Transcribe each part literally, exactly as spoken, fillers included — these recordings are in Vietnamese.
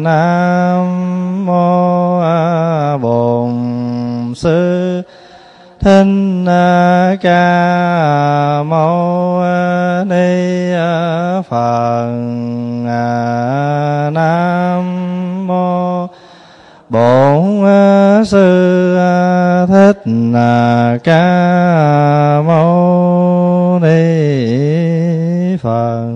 Nam mô Bổn Sư Thích Ca Mâu Ni Phật. Nam mô Bổn Sư Thích Ca Mâu Ni Phật.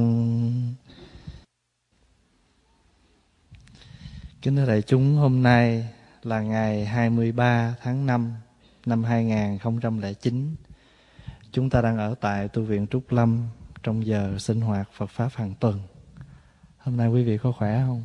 Kính thưa đại chúng, hôm nay là ngày hai mươi ba tháng năm năm hai nghìn không trăm lẻ chín. Chúng ta đang ở tại tu viện Trúc Lâm trong giờ sinh hoạt Phật Pháp hàng tuần. Hôm nay quý vị có khỏe không?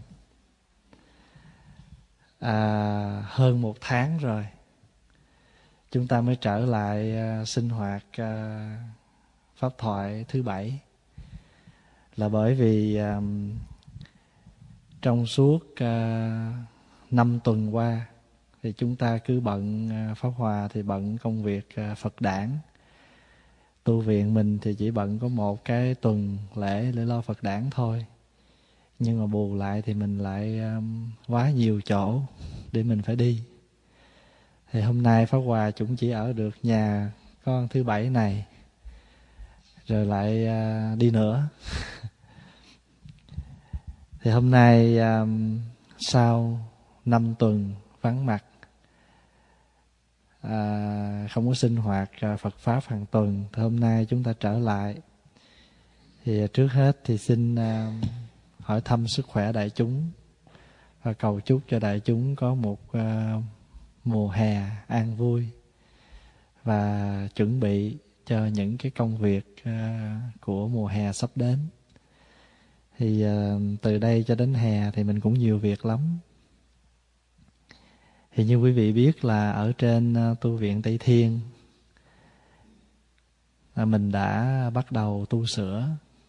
À, hơn một tháng rồi chúng ta mới trở lại uh, sinh hoạt uh, Pháp thoại thứ bảy. Là bởi vì uh, trong suốt năm uh, tuần qua thì chúng ta cứ bận uh, Pháp Hòa thì bận công việc uh, Phật đản. Tu viện mình thì chỉ bận có một cái tuần lễ để lo Phật đản thôi. Nhưng mà bù lại thì mình lại um, quá nhiều chỗ để mình phải đi. Thì hôm nay Pháp Hòa chúng chỉ ở được nhà con thứ bảy này, rồi lại uh, đi nữa. Thì hôm nay um, sau năm tuần vắng mặt, à, không có sinh hoạt uh, Phật Pháp hàng tuần, thì hôm nay chúng ta trở lại. Thì uh, trước hết thì xin uh, hỏi thăm sức khỏe đại chúng và cầu chúc cho đại chúng có một uh, mùa hè an vui và chuẩn bị cho những cái công việc uh, của mùa hè sắp đến. Thì uh, từ đây cho đến hè thì mình cũng nhiều việc lắm. Thì như quý vị biết là ở trên uh, tu viện Tây Thiên là mình đã bắt đầu tu sửa.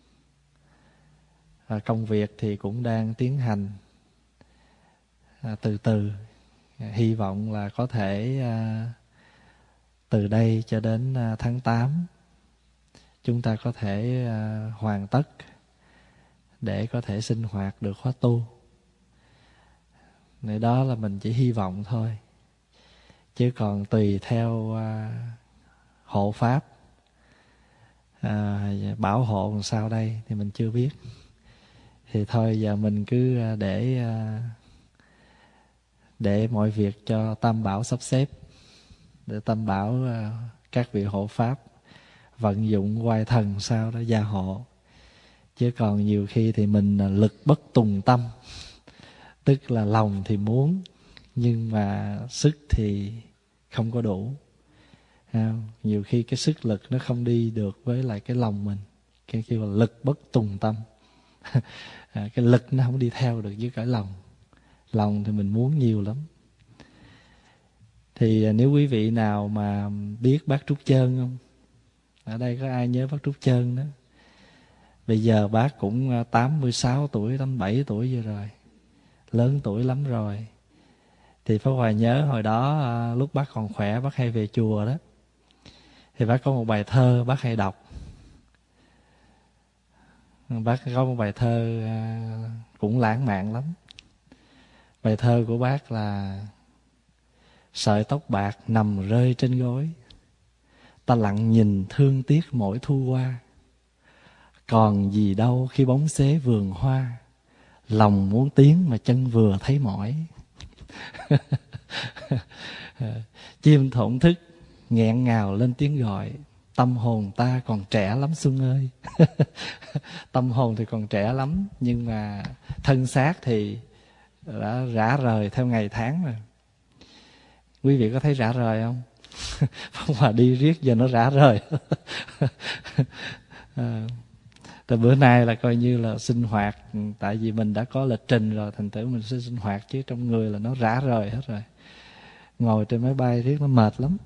Và công việc thì cũng đang tiến hành à, từ từ. Hy vọng là có thể à, từ đây cho đến à, tháng tám chúng ta có thể à, hoàn tất để có thể sinh hoạt được khóa tu. Nên đó là mình chỉ hy vọng thôi. Chứ còn tùy theo à, hộ pháp à, bảo hộ làm sao đây thì mình chưa biết. Thì thôi giờ mình cứ để để mọi việc cho Tam Bảo sắp xếp, để Tam Bảo các vị hộ pháp vận dụng oai thần sao đó gia hộ. Chứ còn nhiều khi thì mình lực bất tùng tâm, tức là lòng thì muốn nhưng mà sức thì không có đủ. Nhiều khi cái sức lực nó không đi được với lại cái lòng mình, cái kêu là lực bất tùng tâm. À, cái lực nó không đi theo được với cái lòng. Lòng thì mình muốn nhiều lắm. Thì à, nếu quý vị nào mà biết bác Trúc Chơn không? Ở đây có ai nhớ bác Trúc Chơn đó? Bây giờ bác cũng tám mươi sáu tuổi, tám mươi bảy tuổi rồi rồi. Lớn tuổi lắm rồi. Thì Pháp Hòa nhớ hồi đó à, lúc bác còn khỏe, bác hay về chùa đó. Thì bác có một bài thơ bác hay đọc. Bác có một bài thơ cũng lãng mạn lắm. Bài thơ của bác là: sợi tóc bạc nằm rơi trên gối, ta lặng nhìn thương tiếc mỗi thu qua. Còn gì đâu khi bóng xế vườn hoa, lòng muốn tiến mà chân vừa thấy mỏi. Chim thổn thức nghẹn ngào lên tiếng gọi, tâm hồn ta còn trẻ lắm Xuân ơi. Tâm hồn thì còn trẻ lắm, nhưng mà thân xác thì đã rã rời theo ngày tháng rồi. Quý vị có thấy rã rời không? Phong Hòa đi riết giờ nó rã rời. À, từ bữa nay là coi như là sinh hoạt, tại vì mình đã có lịch trình rồi, thành thử mình sẽ sinh hoạt, chứ trong người là nó rã rời hết rồi. Ngồi trên máy bay riết nó mệt lắm.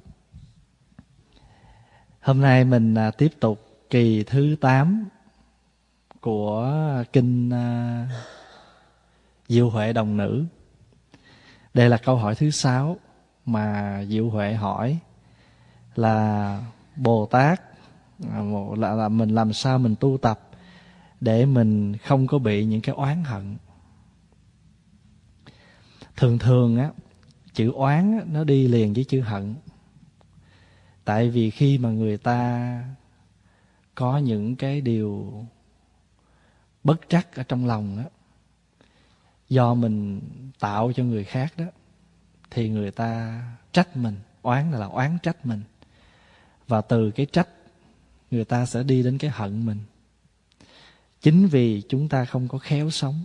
Hôm nay mình à, tiếp tục kỳ thứ tám của kinh à, Diệu Huệ Đồng Nữ. Đây là câu hỏi thứ sáu mà Diệu Huệ hỏi là Bồ Tát là, là mình làm sao mình tu tập để mình không có bị những cái oán hận. Thường thường á, chữ oán á, nó đi liền với chữ hận. Tại vì khi mà người ta có những cái điều bất trắc ở trong lòng á, do mình tạo cho người khác đó, thì người ta trách mình. Oán là oán trách mình. Và từ cái trách, người ta sẽ đi đến cái hận mình. Chính vì chúng ta không có khéo sống.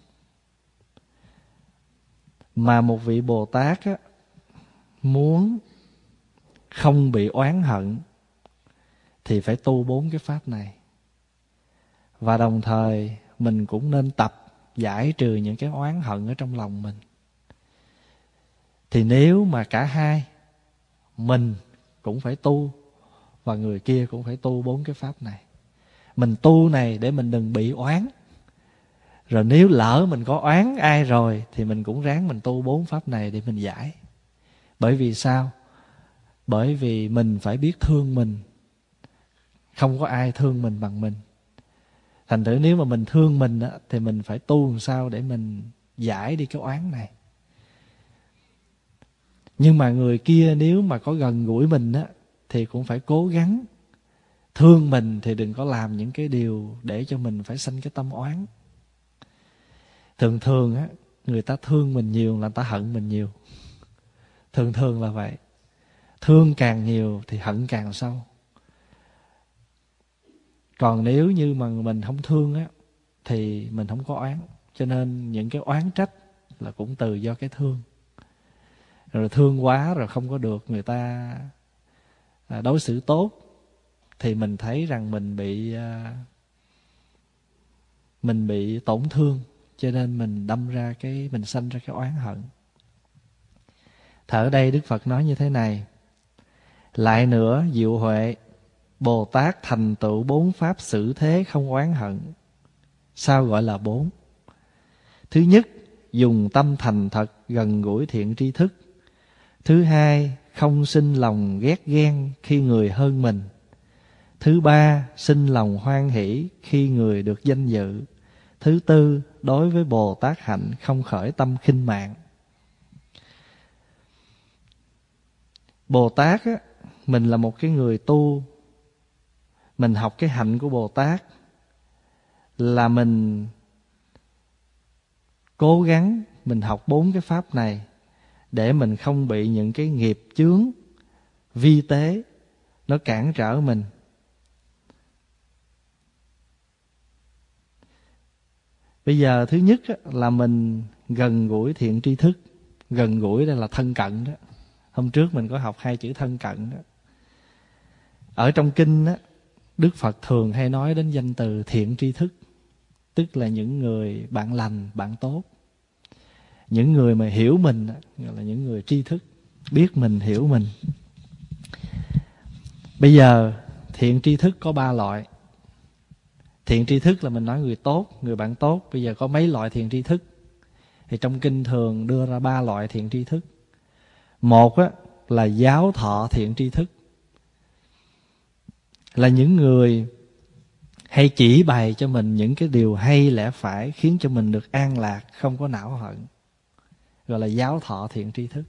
Mà một vị Bồ Tát á, muốn không bị oán hận thì phải tu bốn cái pháp này. Và đồng thời mình cũng nên tập giải trừ những cái oán hận ở trong lòng mình. Thì nếu mà cả hai, mình cũng phải tu và người kia cũng phải tu bốn cái pháp này. Mình tu này để mình đừng bị oán. Rồi nếu lỡ mình có oán ai rồi thì mình cũng ráng mình tu bốn pháp này để mình giải. Bởi vì sao? Bởi vì mình phải biết thương mình. Không có ai thương mình bằng mình. Thành thử nếu mà mình thương mình á, thì mình phải tu làm sao để mình giải đi cái oán này. Nhưng mà người kia nếu mà có gần gũi mình á, thì cũng phải cố gắng thương mình, thì đừng có làm những cái điều để cho mình phải sanh cái tâm oán. Thường thường á, người ta thương mình nhiều là người ta hận mình nhiều. Thường thường là vậy. Thương càng nhiều thì hận càng sâu. Còn nếu như mà mình không thương á, thì mình không có oán. Cho nên những cái oán trách là cũng từ do cái thương. Rồi thương quá rồi không có được người ta đối xử tốt, thì mình thấy rằng mình bị mình bị tổn thương, cho nên mình đâm ra cái mình sanh ra cái oán hận. Thì ở đây Đức Phật nói như thế này: lại nữa diệu huệ, Bồ Tát thành tựu bốn pháp xử thế không oán hận. Sao gọi là bốn? Thứ nhất, dùng tâm thành thật gần gũi thiện tri thức. Thứ hai, không sinh lòng ghét ghen khi người hơn mình. Thứ ba, sinh lòng hoan hỷ khi người được danh dự. Thứ tư, đối với Bồ Tát hạnh không khởi tâm khinh mạng. Bồ Tát á, mình là một cái người tu, mình học cái hạnh của Bồ Tát là mình cố gắng mình học bốn cái pháp này để mình không bị những cái nghiệp chướng vi tế nó cản trở mình. Bây giờ thứ nhất là mình gần gũi thiện tri thức. Gần gũi đây là thân cận đó. Hôm trước mình có học hai chữ thân cận đó. Ở trong kinh đó, Đức Phật thường hay nói đến danh từ thiện tri thức, tức là những người bạn lành, bạn tốt. Những người mà hiểu mình gọi là những người tri thức, biết mình, hiểu mình. Bây giờ thiện tri thức có ba loại. Thiện tri thức là mình nói người tốt, người bạn tốt. Bây giờ có mấy loại thiện tri thức? Thì trong kinh thường đưa ra ba loại thiện tri thức. Một á, là giáo thọ thiện tri thức, là những người hay chỉ bày cho mình những cái điều hay lẽ phải, khiến cho mình được an lạc, không có não hận, gọi là giáo thọ thiện tri thức.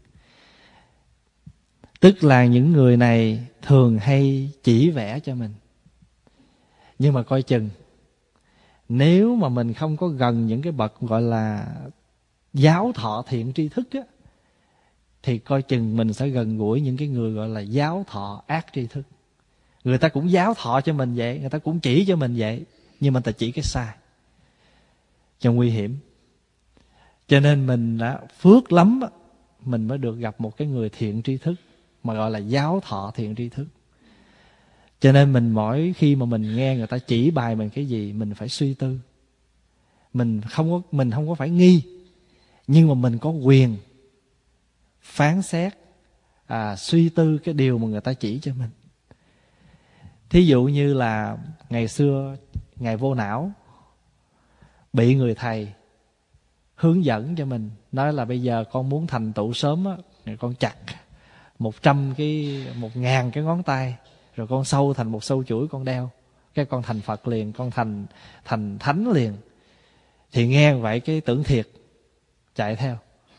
Tức là những người này thường hay chỉ vẽ cho mình. Nhưng mà coi chừng, nếu mà mình không có gần những cái bậc gọi là giáo thọ thiện tri thức á, thì coi chừng mình sẽ gần gũi những cái người gọi là giáo thọ ác tri thức. Người ta cũng giáo thọ cho mình vậy, người ta cũng chỉ cho mình vậy, nhưng mà người ta chỉ cái sai, cho nguy hiểm. Cho nên mình đã phước lắm, mình mới được gặp một cái người thiện tri thức, mà gọi là giáo thọ thiện tri thức. Cho nên mình mỗi khi mà mình nghe người ta chỉ bài mình cái gì, mình phải suy tư. Mình không có, mình không có phải nghi, nhưng mà mình có quyền phán xét, à, suy tư cái điều mà người ta chỉ cho mình. Thí dụ như là ngày xưa Ngài Vô Não bị người thầy hướng dẫn cho mình, nói là bây giờ con muốn thành tựu sớm á, con chặt một trăm cái, một ngàn cái ngón tay, rồi con sâu thành một sâu chuỗi con đeo, cái con thành Phật liền, con thành thành thánh liền. Thì nghe vậy cái tưởng thiệt, chạy theo.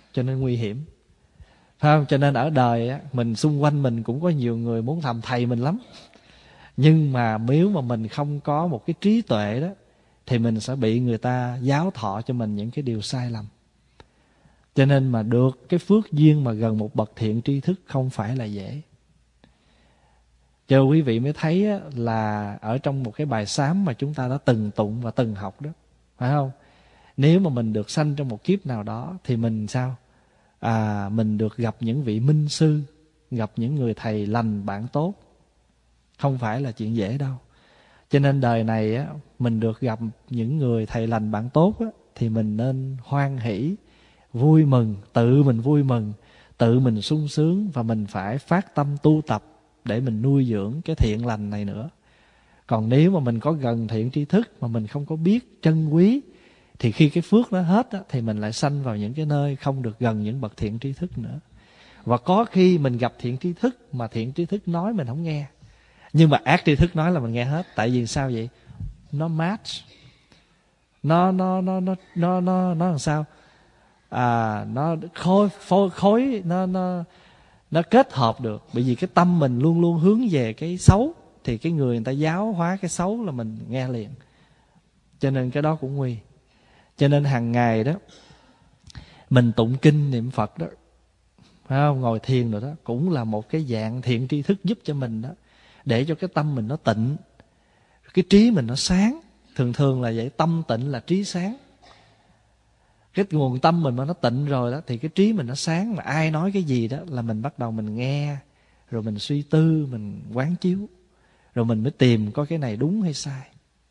cho nên nguy hiểm. Phải không? Cho nên ở đời á, mình xung quanh mình cũng có nhiều người muốn làm thầy mình lắm. Nhưng mà nếu mà mình không có một cái trí tuệ đó, thì mình sẽ bị người ta giáo thọ cho mình những cái điều sai lầm. Cho nên mà được cái phước duyên mà gần một bậc thiện tri thức không phải là dễ. Cho quý vị mới thấy á, là ở trong một cái bài sám mà chúng ta đã từng tụng và từng học đó, phải không? Nếu mà mình được sanh trong một kiếp nào đó thì mình sao? À, mình được gặp những vị minh sư, gặp những người thầy lành bạn tốt. Không phải là chuyện dễ đâu. Cho nên đời này á, mình được gặp những người thầy lành bạn tốt á, thì mình nên hoan hỷ, vui mừng, tự mình vui mừng, tự mình sung sướng, và mình phải phát tâm tu tập để mình nuôi dưỡng cái thiện lành này nữa. Còn nếu mà mình có gần thiện tri thức mà mình không có biết trân quý, thì khi cái phước nó hết á, thì mình lại sanh vào những cái nơi không được gần những bậc thiện tri thức nữa. Và có khi mình gặp thiện tri thức mà thiện tri thức nói mình không nghe, nhưng mà ác tri thức nói là mình nghe hết. Tại vì sao vậy? Nó match, nó nó nó nó nó nó nó làm sao? À, nó khối phối khối nó nó nó kết hợp được. Bởi vì cái tâm mình luôn luôn hướng về cái xấu, thì cái người người ta giáo hóa cái xấu là mình nghe liền. Cho nên cái đó cũng nguy. Cho nên hàng ngày đó mình tụng kinh niệm Phật đó, phải không? Ngồi thiền rồi đó, cũng là một cái dạng thiện tri thức giúp cho mình đó, để cho cái tâm mình nó tịnh, cái trí mình nó sáng. Thường thường là vậy, tâm tịnh là trí sáng. Cái nguồn tâm mình mà nó tịnh rồi đó, thì cái trí mình nó sáng. Mà ai nói cái gì đó là mình bắt đầu mình nghe, rồi mình suy tư, mình quán chiếu, rồi mình mới tìm có cái này đúng hay sai.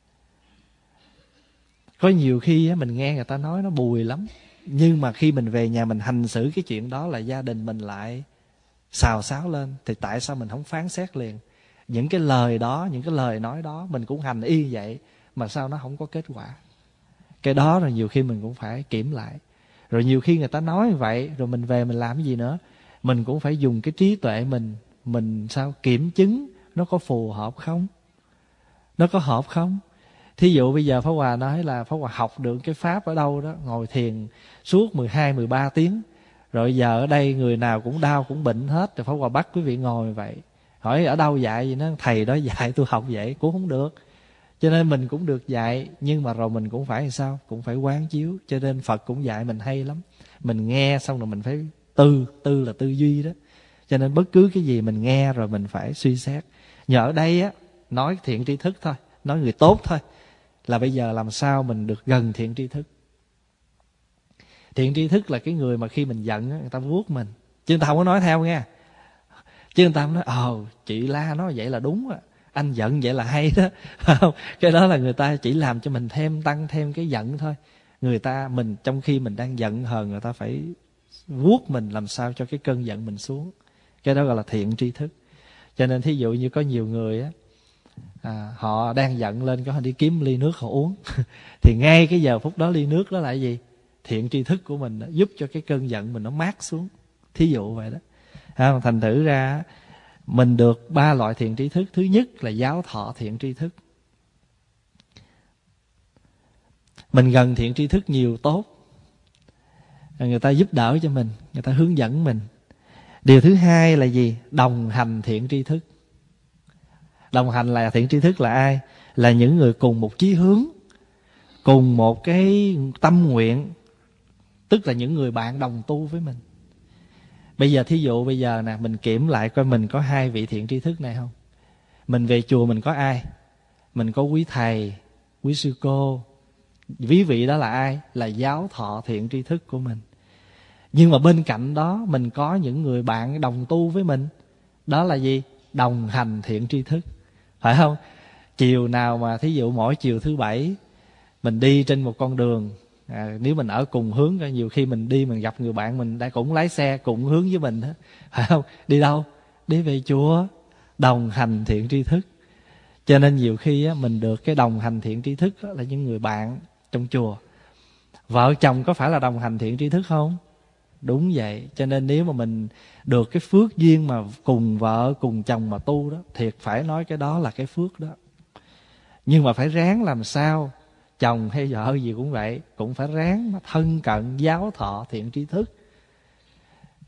Có nhiều khi mình nghe người ta nói nó bùi lắm, nhưng mà khi mình về nhà mình hành xử cái chuyện đó là gia đình mình lại xào xáo lên. Thì tại sao mình không phán xét liền? Những cái lời đó, những cái lời nói đó mình cũng hành y vậy, mà sao nó không có kết quả? Cái đó là nhiều khi mình cũng phải kiểm lại. Rồi nhiều khi người ta nói như vậy, rồi mình về mình làm cái gì nữa, mình cũng phải dùng cái trí tuệ mình, mình sao kiểm chứng nó có phù hợp không, nó có hợp không. Thí dụ bây giờ Pháp Hòa nói là Pháp Hòa học được cái pháp ở đâu đó, ngồi thiền suốt mười hai, mười ba tiếng, rồi giờ ở đây người nào cũng đau cũng bệnh hết, rồi Pháp Hòa bắt quý vị ngồi vậy. Hỏi ở đâu dạy gì, nó thầy đó dạy tôi học vậy cũng không được. Cho nên mình cũng được dạy, nhưng mà rồi mình cũng phải làm sao? Cũng phải quán chiếu. Cho nên Phật cũng dạy mình hay lắm. Mình nghe xong rồi mình phải tư, tư là tư duy đó. Cho nên bất cứ cái gì mình nghe rồi mình phải suy xét. Nhờ ở đây á, nói thiện tri thức thôi, nói người tốt thôi, là bây giờ làm sao mình được gần thiện tri thức. Thiện tri thức là cái người mà khi mình giận á, người ta vuốt mình, chứ người ta không có nói theo nghe. Chứ người ta không nói, ồ chị La nói vậy là đúng á, anh giận vậy là hay đó. Không, cái đó là người ta chỉ làm cho mình thêm tăng thêm cái giận thôi. Người ta, mình trong khi mình đang giận hờn, người ta phải vuốt mình làm sao cho cái cơn giận mình xuống. Cái đó gọi là thiện tri thức. Cho nên thí dụ như có nhiều người á, à, họ đang giận lên, có họ đi kiếm ly nước họ uống thì ngay cái giờ phút đó ly nước đó là cái gì? Thiện tri thức của mình đó, giúp cho cái cơn giận mình nó mát xuống. Thí dụ vậy đó. À, thành thử ra mình được ba loại thiện tri thức. Thứ nhất là giáo thọ thiện tri thức. Mình gần thiện tri thức nhiều tốt, người ta giúp đỡ cho mình, người ta hướng dẫn mình. Điều thứ hai là gì? Đồng hành thiện tri thức. Đồng hành là thiện tri thức là ai? Là những người cùng một chí hướng, cùng một cái tâm nguyện, tức là những người bạn đồng tu với mình. Bây giờ thí dụ bây giờ nè, mình kiểm lại coi mình có hai vị thiện tri thức này không? Mình về chùa mình có ai? Mình có quý thầy, quý sư cô. Ví vị đó là ai? Là giáo thọ thiện tri thức của mình. Nhưng mà bên cạnh đó mình có những người bạn đồng tu với mình. Đó là gì? Đồng hành thiện tri thức. Phải không? Chiều nào mà thí dụ mỗi chiều thứ bảy mình đi trên một con đường, à, nếu mình ở cùng hướng, nhiều khi mình đi mình gặp người bạn mình đã cũng lái xe cùng hướng với mình đó. Phải không? Đi đâu? Đi về chùa. Đồng hành thiện tri thức. Cho nên nhiều khi á, mình được cái đồng hành thiện tri thức đó là những người bạn trong chùa. Vợ chồng có phải là đồng hành thiện tri thức không? Đúng vậy. Cho nên nếu mà mình được cái phước duyên mà cùng vợ cùng chồng mà tu đó, thiệt phải nói cái đó là cái phước đó. Nhưng mà phải ráng làm sao, chồng hay vợ gì cũng vậy, cũng phải ráng mà thân cận giáo thọ thiện tri thức.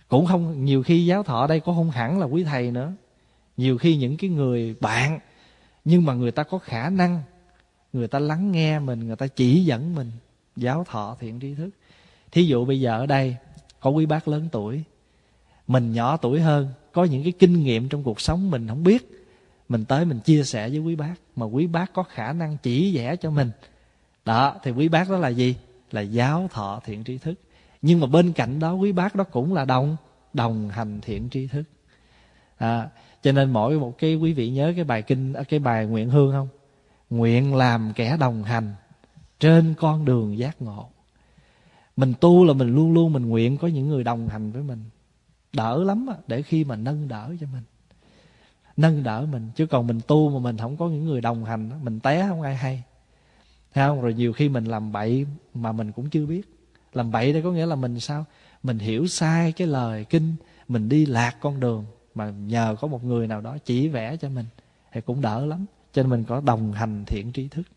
Cũng không, nhiều khi giáo thọ đây cũng không hẳn là quý thầy nữa. Nhiều khi những cái người bạn, nhưng mà người ta có khả năng, người ta lắng nghe mình, người ta chỉ dẫn mình, giáo thọ thiện tri thức. Thí dụ bây giờ ở đây có quý bác lớn tuổi, mình nhỏ tuổi hơn, có những cái kinh nghiệm trong cuộc sống mình không biết, mình tới mình chia sẻ với quý bác, mà quý bác có khả năng chỉ vẽ cho mình. Đó, thì quý bác đó là gì? Là giáo thọ thiện tri thức. Nhưng mà bên cạnh đó quý bác đó cũng là đồng đồng hành thiện tri thức. À, cho nên mỗi một cái, quý vị nhớ cái bài kinh, cái bài nguyện hương không? Nguyện làm kẻ đồng hành trên con đường giác ngộ. Mình tu là mình luôn luôn mình nguyện có những người đồng hành với mình, đỡ lắm á, để khi mà nâng đỡ cho mình, nâng đỡ mình. Chứ còn mình tu mà mình không có những người đồng hành, mình té không ai hay. Thấy không? Rồi nhiều khi mình làm bậy mà mình cũng chưa biết. Làm bậy đây có nghĩa là mình sao? Mình hiểu sai cái lời kinh, mình đi lạc con đường, mà nhờ có một người nào đó chỉ vẽ cho mình thì cũng đỡ lắm. Cho nên mình có đồng hành thiện tri thức.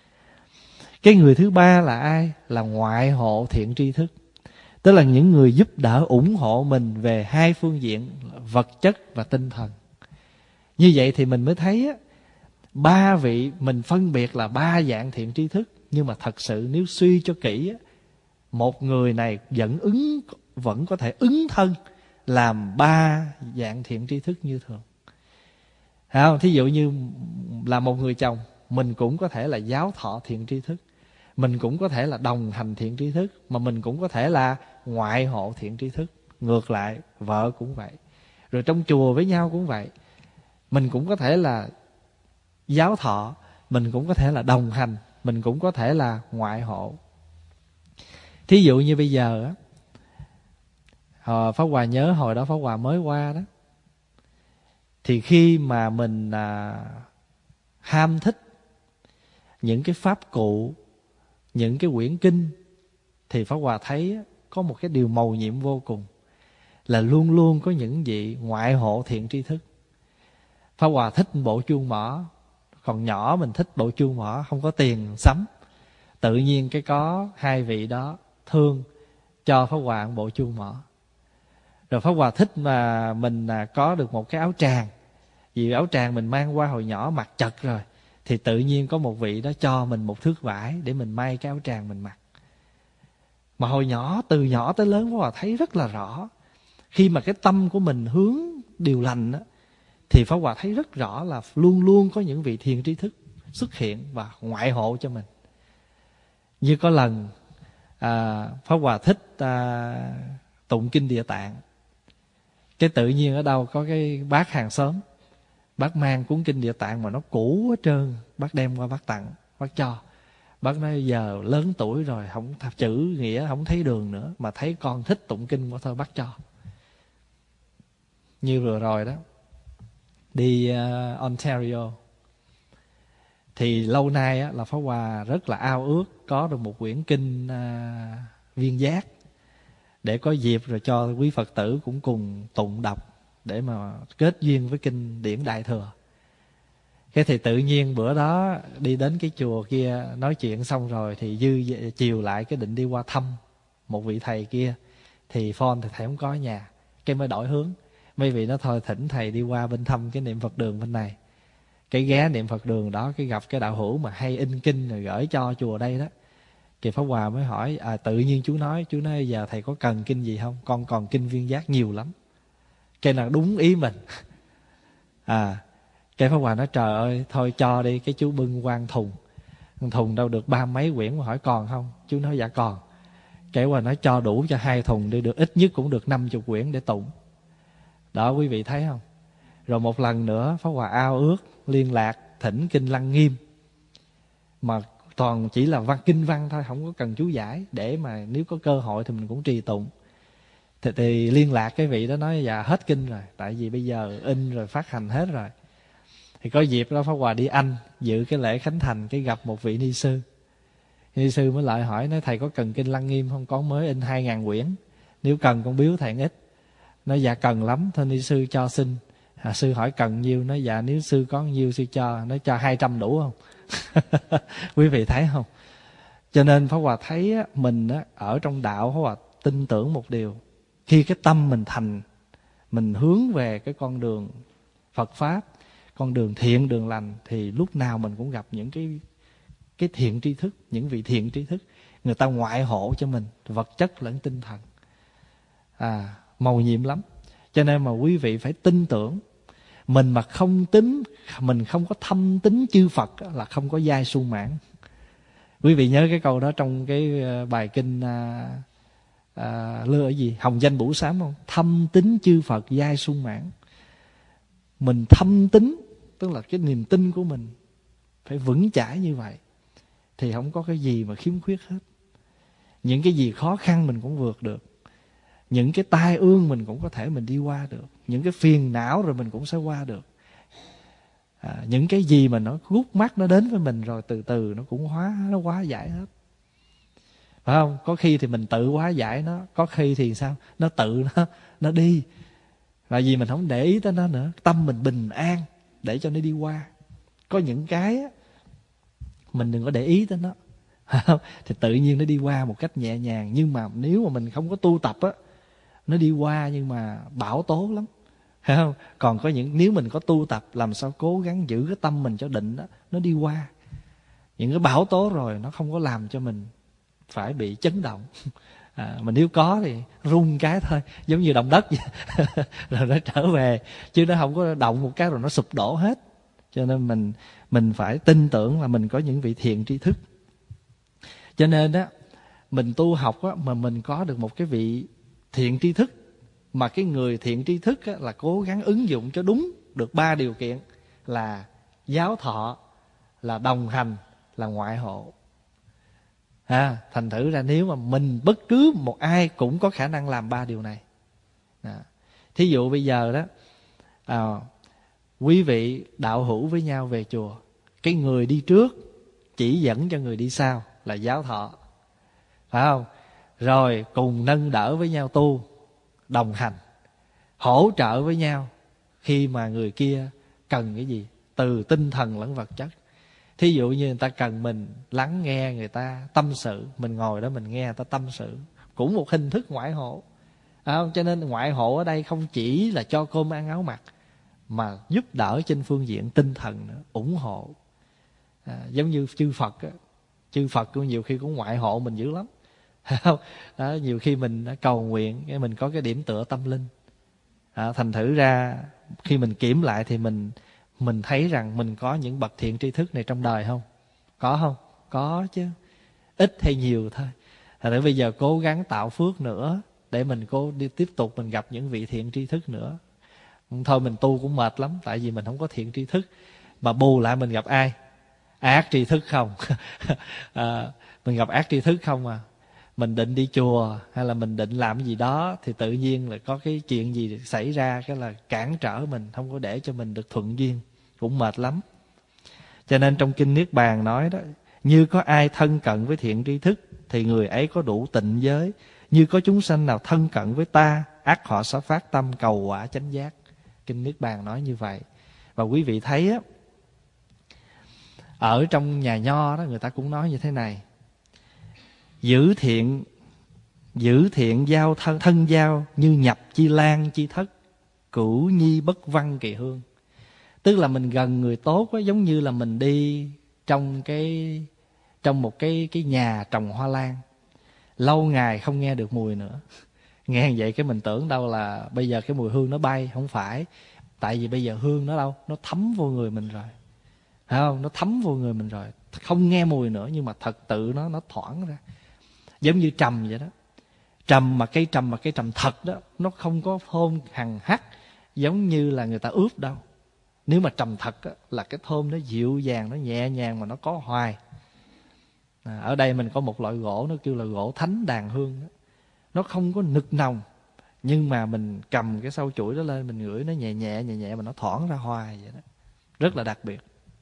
Cái người thứ ba là ai? Là ngoại hộ thiện tri thức. Tức là những người giúp đỡ ủng hộ mình về hai phương diện, vật chất và tinh thần. Như vậy thì mình mới thấy á, ba vị mình phân biệt là ba dạng thiện tri thức. Nhưng mà thật sự nếu suy cho kỹ á, một người này vẫn ứng vẫn có thể ứng thân làm ba dạng thiện tri thức như thường. Thấy không? Thí dụ như là một người chồng, mình cũng có thể là giáo thọ thiện tri thức, mình cũng có thể là đồng hành thiện tri thức, mà mình cũng có thể là ngoại hộ thiện tri thức. Ngược lại, vợ cũng vậy. Rồi trong chùa với nhau cũng vậy. Mình cũng có thể là giáo thọ, mình cũng có thể là đồng hành, mình cũng có thể là ngoại hộ. Thí dụ như bây giờ á, Pháp Hòa nhớ hồi đó Pháp Hòa mới qua đó, thì khi mà mình à, ham thích những cái pháp cụ, những cái quyển kinh, thì Pháp Hòa thấy có một cái điều mầu nhiệm vô cùng, là luôn luôn có những vị ngoại hộ thiện tri thức. Pháp Hòa thích bộ chuông mỏ, còn nhỏ mình thích bộ chuông mỏ, không có tiền sắm. Tự nhiên cái có hai vị đó thương cho Pháp Hòa một bộ chuông mỏ. Rồi Pháp Hòa thích mà mình có được một cái áo tràng, vì áo tràng mình mang qua hồi nhỏ mặc chật rồi, thì tự nhiên có một vị đó cho mình một thước vải để mình may cái áo tràng mình mặc. Mà hồi nhỏ, từ nhỏ tới lớn Pháp Hòa thấy rất là rõ. Khi mà cái tâm của mình hướng điều lành á, thì Pháp Hòa thấy rất rõ là luôn luôn có những vị thiện tri thức xuất hiện và ngoại hộ cho mình. Như có lần à, Pháp Hòa thích à, tụng kinh Địa Tạng. Cái tự nhiên ở đâu có cái bác hàng xóm, bác mang cuốn kinh Địa Tạng mà nó cũ hết trơn, bác đem qua bác tặng, bác cho. Bác nói giờ lớn tuổi rồi, không chữ nghĩa không thấy đường nữa, mà thấy con thích tụng kinh của thôi bác cho. Như vừa rồi đó, đi uh, Ontario, thì lâu nay á, là Pháp Hòa rất là ao ước có được một quyển kinh uh, Viên Giác, để có dịp rồi cho quý Phật tử cũng cùng tụng đọc, để mà kết duyên với kinh điển Đại Thừa. Cái thì tự nhiên bữa đó đi đến cái chùa kia nói chuyện xong rồi, thì dư chiều lại cái định đi qua thăm một vị thầy kia, thì phone thì thầy không có ở nhà, cái mới đổi hướng. Mấy vị nói thôi thỉnh thầy đi qua bên thăm cái niệm Phật đường bên này. Cái ghé niệm Phật đường đó, cái gặp cái đạo hữu mà hay in kinh rồi gửi cho chùa đây đó. Kỳ Pháp Hòa mới hỏi, à, tự nhiên chú nói, chú nói giờ thầy có cần kinh gì không? Con còn kinh Viên Giác nhiều lắm. Cái nào đúng ý mình. À, cái Pháp Hòa nói trời ơi, thôi cho đi. Cái chú bưng quan thùng, thùng đâu được ba mấy quyển, mà hỏi còn không? Chú nói dạ còn. Cái Hòa nói cho đủ cho hai thùng đi, được ít nhất cũng được năm chục quyển để tụng. Đó quý vị thấy không? Rồi một lần nữa Pháp Hòa ao ước liên lạc thỉnh kinh Lăng Nghiêm, mà toàn chỉ là văn kinh văn thôi, không có cần chú giải, để mà nếu có cơ hội thì mình cũng trì tụng. Thì, thì liên lạc cái vị đó nói dạ hết kinh rồi, tại vì bây giờ in rồi phát hành hết rồi. Thì có dịp đó Pháp Hòa đi Anh dự cái lễ khánh thành, cái gặp một vị ni sư. Ni sư mới lại hỏi, nói thầy có cần kinh Lăng Nghiêm không? Con mới in hai ngàn quyển, nếu cần con biếu thầy ít. Nói dạ cần lắm, thôi ni sư cho xin. À, sư hỏi cần nhiêu? Nói dạ nếu sư có nhiêu sư cho. Nói cho hai trăm đủ không? Quý vị thấy không? Cho nên Pháp Hòa thấy á, mình á, ở trong đạo Pháp Hòa tin tưởng một điều, Khi cái tâm mình thành, mình hướng về cái con đường Phật Pháp, con đường thiện, đường lành, thì lúc nào mình cũng gặp những cái cái thiện tri thức, những vị thiện tri thức. Người ta ngoại hộ cho mình, vật chất lẫn tinh thần. À, màu nhiệm lắm. Cho nên mà quý vị phải tin tưởng. Mình mà không tính, mình không có thâm tính chư Phật là không có giai su mãn. Quý vị nhớ cái câu đó trong cái bài kinh à, à, lưa ở gì Hồng Danh Bửu Sám không? Thâm tính chư Phật giai su mãn. Mình thâm tính, tức là cái niềm tin của mình phải vững chãi như vậy, thì không có cái gì mà khiếm khuyết hết. Những cái gì khó khăn mình cũng vượt được. Những cái tai ương mình cũng có thể mình đi qua được. Những cái phiền não rồi mình cũng sẽ qua được. À, những cái gì mà nó gút mắt nó đến với mình rồi từ từ nó cũng hóa, nó hóa giải hết. Phải không? Có khi thì mình tự hóa giải nó, có khi thì sao? Nó tự nó, nó đi. Và vì mình không để ý tới nó nữa, tâm mình bình an để cho nó đi qua. Có những cái á, mình đừng có để ý tới nó, thì tự nhiên nó đi qua một cách nhẹ nhàng. Nhưng mà nếu mà mình không có tu tập á, nó đi qua nhưng mà bão tố lắm, phải không? Còn có những, nếu mình có tu tập, làm sao cố gắng giữ cái tâm mình cho định đó, nó đi qua những cái bão tố rồi nó không có làm cho mình phải bị chấn động. À, mà nếu có thì rung cái thôi, giống như động đất vậy. Rồi nó trở về, chứ nó không có động một cái rồi nó sụp đổ hết. Cho nên mình mình phải tin tưởng là mình có những vị thiện tri thức. Cho nên đó, mình tu học á, mà mình có được một cái vị thiện tri thức, mà cái người thiện tri thức á, là cố gắng ứng dụng cho đúng được ba điều kiện là giáo thọ, là đồng hành, là ngoại hộ. À, thành thử ra nếu mà mình bất cứ một ai cũng có khả năng làm ba điều này. À, thí dụ bây giờ đó, à, quý vị đạo hữu với nhau về chùa, cái người đi trước chỉ dẫn cho người đi sau là giáo thọ, phải không? Rồi cùng nâng đỡ với nhau tu, đồng hành, hỗ trợ với nhau khi mà người kia cần cái gì, từ tinh thần lẫn vật chất. Thí dụ như người ta cần mình lắng nghe người ta tâm sự, mình ngồi đó mình nghe người ta tâm sự, cũng một hình thức ngoại hộ. À, cho nên ngoại hộ ở đây không chỉ là cho cơm ăn áo mặc, mà giúp đỡ trên phương diện tinh thần nữa, ủng hộ. À, giống như chư Phật á, chư Phật cũng nhiều khi cũng ngoại hộ mình dữ lắm. Đó, nhiều khi mình cầu nguyện, mình có cái điểm tựa tâm linh. À, thành thử ra khi mình kiểm lại thì mình mình thấy rằng mình có những bậc thiện tri thức này trong đời không? Có không? Có chứ. Ít hay nhiều thôi. Thành thử bây giờ cố gắng tạo phước nữa để mình cố đi tiếp tục mình gặp những vị thiện tri thức nữa. Thôi mình tu cũng mệt lắm, tại vì mình không có thiện tri thức. Mà bù lại mình gặp ai? Ác tri thức không? À, mình gặp ác tri thức không à? Mình định đi chùa hay là mình định làm gì đó thì tự nhiên là có cái chuyện gì xảy ra, cái là cản trở mình, không có để cho mình được thuận duyên, cũng mệt lắm. Cho nên trong kinh Niết Bàn nói đó, như có ai thân cận với thiện tri thức thì người ấy có đủ tịnh giới. Như có chúng sanh nào thân cận với ta, ắt họ sẽ phát tâm cầu quả chánh giác. Kinh Niết Bàn nói như vậy. Và quý vị thấy á, ở trong nhà Nho đó, người ta cũng nói như thế này: Giữ thiện Giữ thiện giao thân, thân giao như nhập chi lan chi thất, cửu nhi bất văn kỳ hương. Tức là mình gần người tốt á, giống như là mình đi trong cái trong một cái cái nhà trồng hoa lan, lâu ngày không nghe được mùi nữa. Nghe vậy cái mình tưởng đâu là bây giờ cái mùi hương nó bay. Không phải. Tại vì bây giờ hương nó đâu, nó thấm vô người mình rồi, phải không? Nó thấm vô người mình rồi, không nghe mùi nữa, nhưng mà thật tự nó nó thoảng ra. Giống như trầm vậy đó. Trầm mà cây trầm mà cây trầm thật đó, nó không có thơm hằng hắc giống như là người ta ướp đâu. Nếu mà trầm thật á, là cái thơm nó dịu dàng, nó nhẹ nhàng mà nó có hoài. À, ở đây mình có một loại gỗ, nó kêu là gỗ thánh đàn hương đó. Nó không có nực nồng, nhưng mà mình cầm cái sâu chuỗi đó lên, mình ngửi nó nhẹ nhẹ nhẹ nhẹ mà nó thoảng ra hoài vậy đó. Rất là đặc biệt.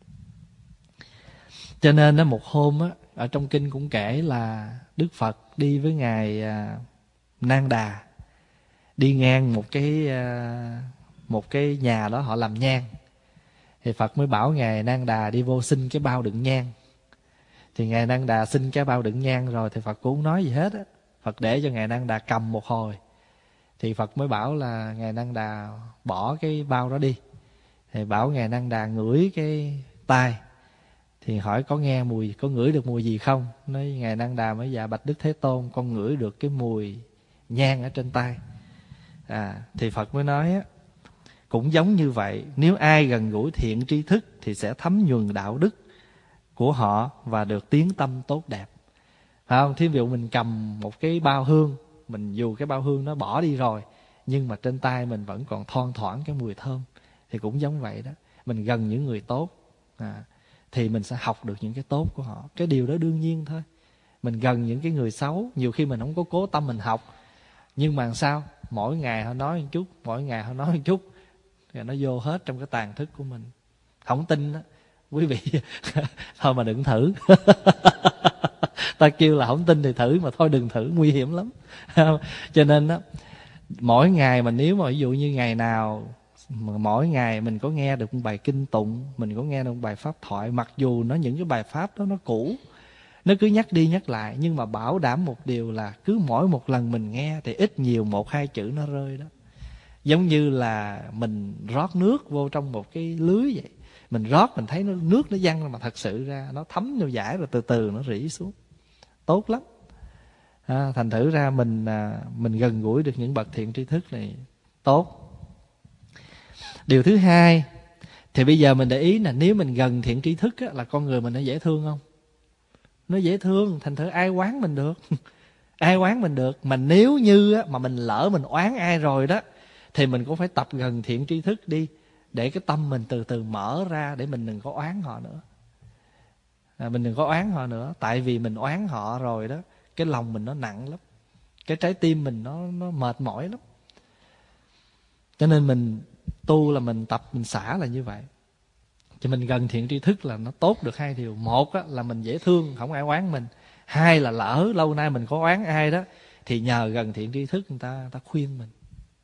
Cho nên đó, một hôm á, ở trong kinh cũng kể là Đức Phật đi với ngài à, Nang Đà, đi ngang một cái à, một cái nhà đó họ làm nhang. Thì Phật mới bảo ngài Nang Đà đi vô xin cái bao đựng nhang. Thì ngài Nang Đà xin cái bao đựng nhang rồi thì Phật cũng không nói gì hết á. Phật để cho ngài Nang Đà cầm một hồi. Thì Phật mới bảo là Ngài Năng Đà bỏ cái bao đó đi. Thì bảo Ngài Năng Đà ngửi cái tai. Thì hỏi có nghe mùi, có ngửi được mùi gì không? Nói Ngài Năng Đà mới dạ bạch Đức Thế Tôn, con ngửi được cái mùi nhang ở trên tai. À, thì Phật mới nói á, cũng giống như vậy, nếu ai gần gũi thiện tri thức thì sẽ thấm nhuần đạo đức của họ và được tiến tâm tốt đẹp. Phải không? Thí dụ mình cầm một cái bao hương, mình dù cái bao hương nó bỏ đi rồi, nhưng mà trên tay mình vẫn còn thoang thoảng cái mùi thơm. Thì cũng giống vậy đó. Mình gần những người tốt à, thì mình sẽ học được những cái tốt của họ. Cái điều đó đương nhiên thôi. Mình gần những cái người xấu, nhiều khi mình không có cố tâm mình học, nhưng mà sao? Mỗi ngày họ nói một chút, mỗi ngày họ nói một chút, rồi nó vô hết trong cái tàn thức của mình. Không tin đó, quý vị thôi mà đừng thử. Ta kêu là không tin thì thử, mà thôi đừng thử, nguy hiểm lắm. Cho nên đó, mỗi ngày mà nếu mà ví dụ như ngày nào mà mỗi ngày mình có nghe được một bài kinh tụng, mình có nghe được một bài pháp thoại, mặc dù nó những cái bài pháp đó nó cũ, nó cứ nhắc đi nhắc lại, nhưng mà bảo đảm một điều là cứ mỗi một lần mình nghe thì ít nhiều một hai chữ nó rơi đó. Giống như là mình rót nước vô trong một cái lưới vậy, mình rót mình thấy nó, nước nó văng, mà thật sự ra nó thấm vô dải rồi từ từ nó rỉ xuống. Tốt lắm. À, thành thử ra mình à, mình gần gũi được những bậc thiện tri thức này tốt. Điều thứ hai, thì bây giờ mình để ý là nếu mình gần thiện tri thức á, là con người mình nó dễ thương không? Nó dễ thương, thành thử ai oán mình được. Ai oán mình được. Mà nếu như á, mà mình lỡ mình oán ai rồi đó, thì mình cũng phải tập gần thiện tri thức đi, để cái tâm mình từ từ mở ra, để mình đừng có oán họ nữa. À, mình đừng có oán họ nữa. Tại vì mình oán họ rồi đó, cái lòng mình nó nặng lắm, cái trái tim mình nó, nó mệt mỏi lắm. Cho nên mình tu là mình tập, mình xả là như vậy. Cho mình gần thiện tri thức là nó tốt được hai điều. Một á, là mình dễ thương, không ai oán mình. Hai là lỡ lâu nay mình có oán ai đó, thì nhờ gần thiện tri thức người ta, người ta khuyên mình.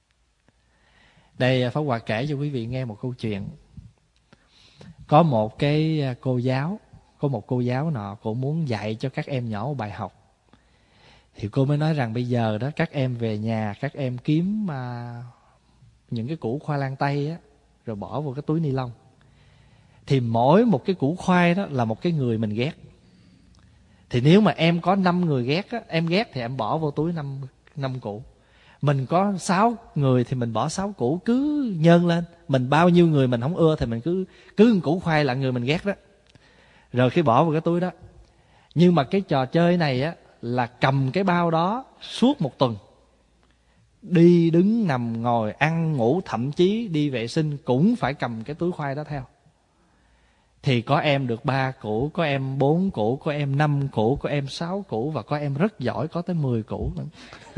Đây Pháp Hòa kể cho quý vị nghe một câu chuyện. Có một cái cô giáo, có một cô giáo nọ, cô muốn dạy cho các em nhỏ một bài học. Thì cô mới nói rằng bây giờ đó, các em về nhà, các em kiếm uh, những cái củ khoai lang tây á, rồi bỏ vô cái túi ni lông. Thì mỗi một cái củ khoai đó là một cái người mình ghét. Thì nếu mà em có năm người ghét á, em ghét thì em bỏ vô túi năm, năm củ. Mình có sáu người thì mình bỏ sáu củ, cứ nhân lên. Mình bao nhiêu người mình không ưa thì mình cứ cứ một củ khoai là người mình ghét đó. Rồi khi bỏ vào cái túi đó. Nhưng mà cái trò chơi này á, là cầm cái bao đó suốt một tuần. Đi đứng nằm ngồi ăn ngủ, thậm chí đi vệ sinh cũng phải cầm cái túi khoai đó theo. Thì có em được ba củ, có em bốn củ, có em năm củ, có em sáu củ, và có em rất giỏi có tới mười củ nữa.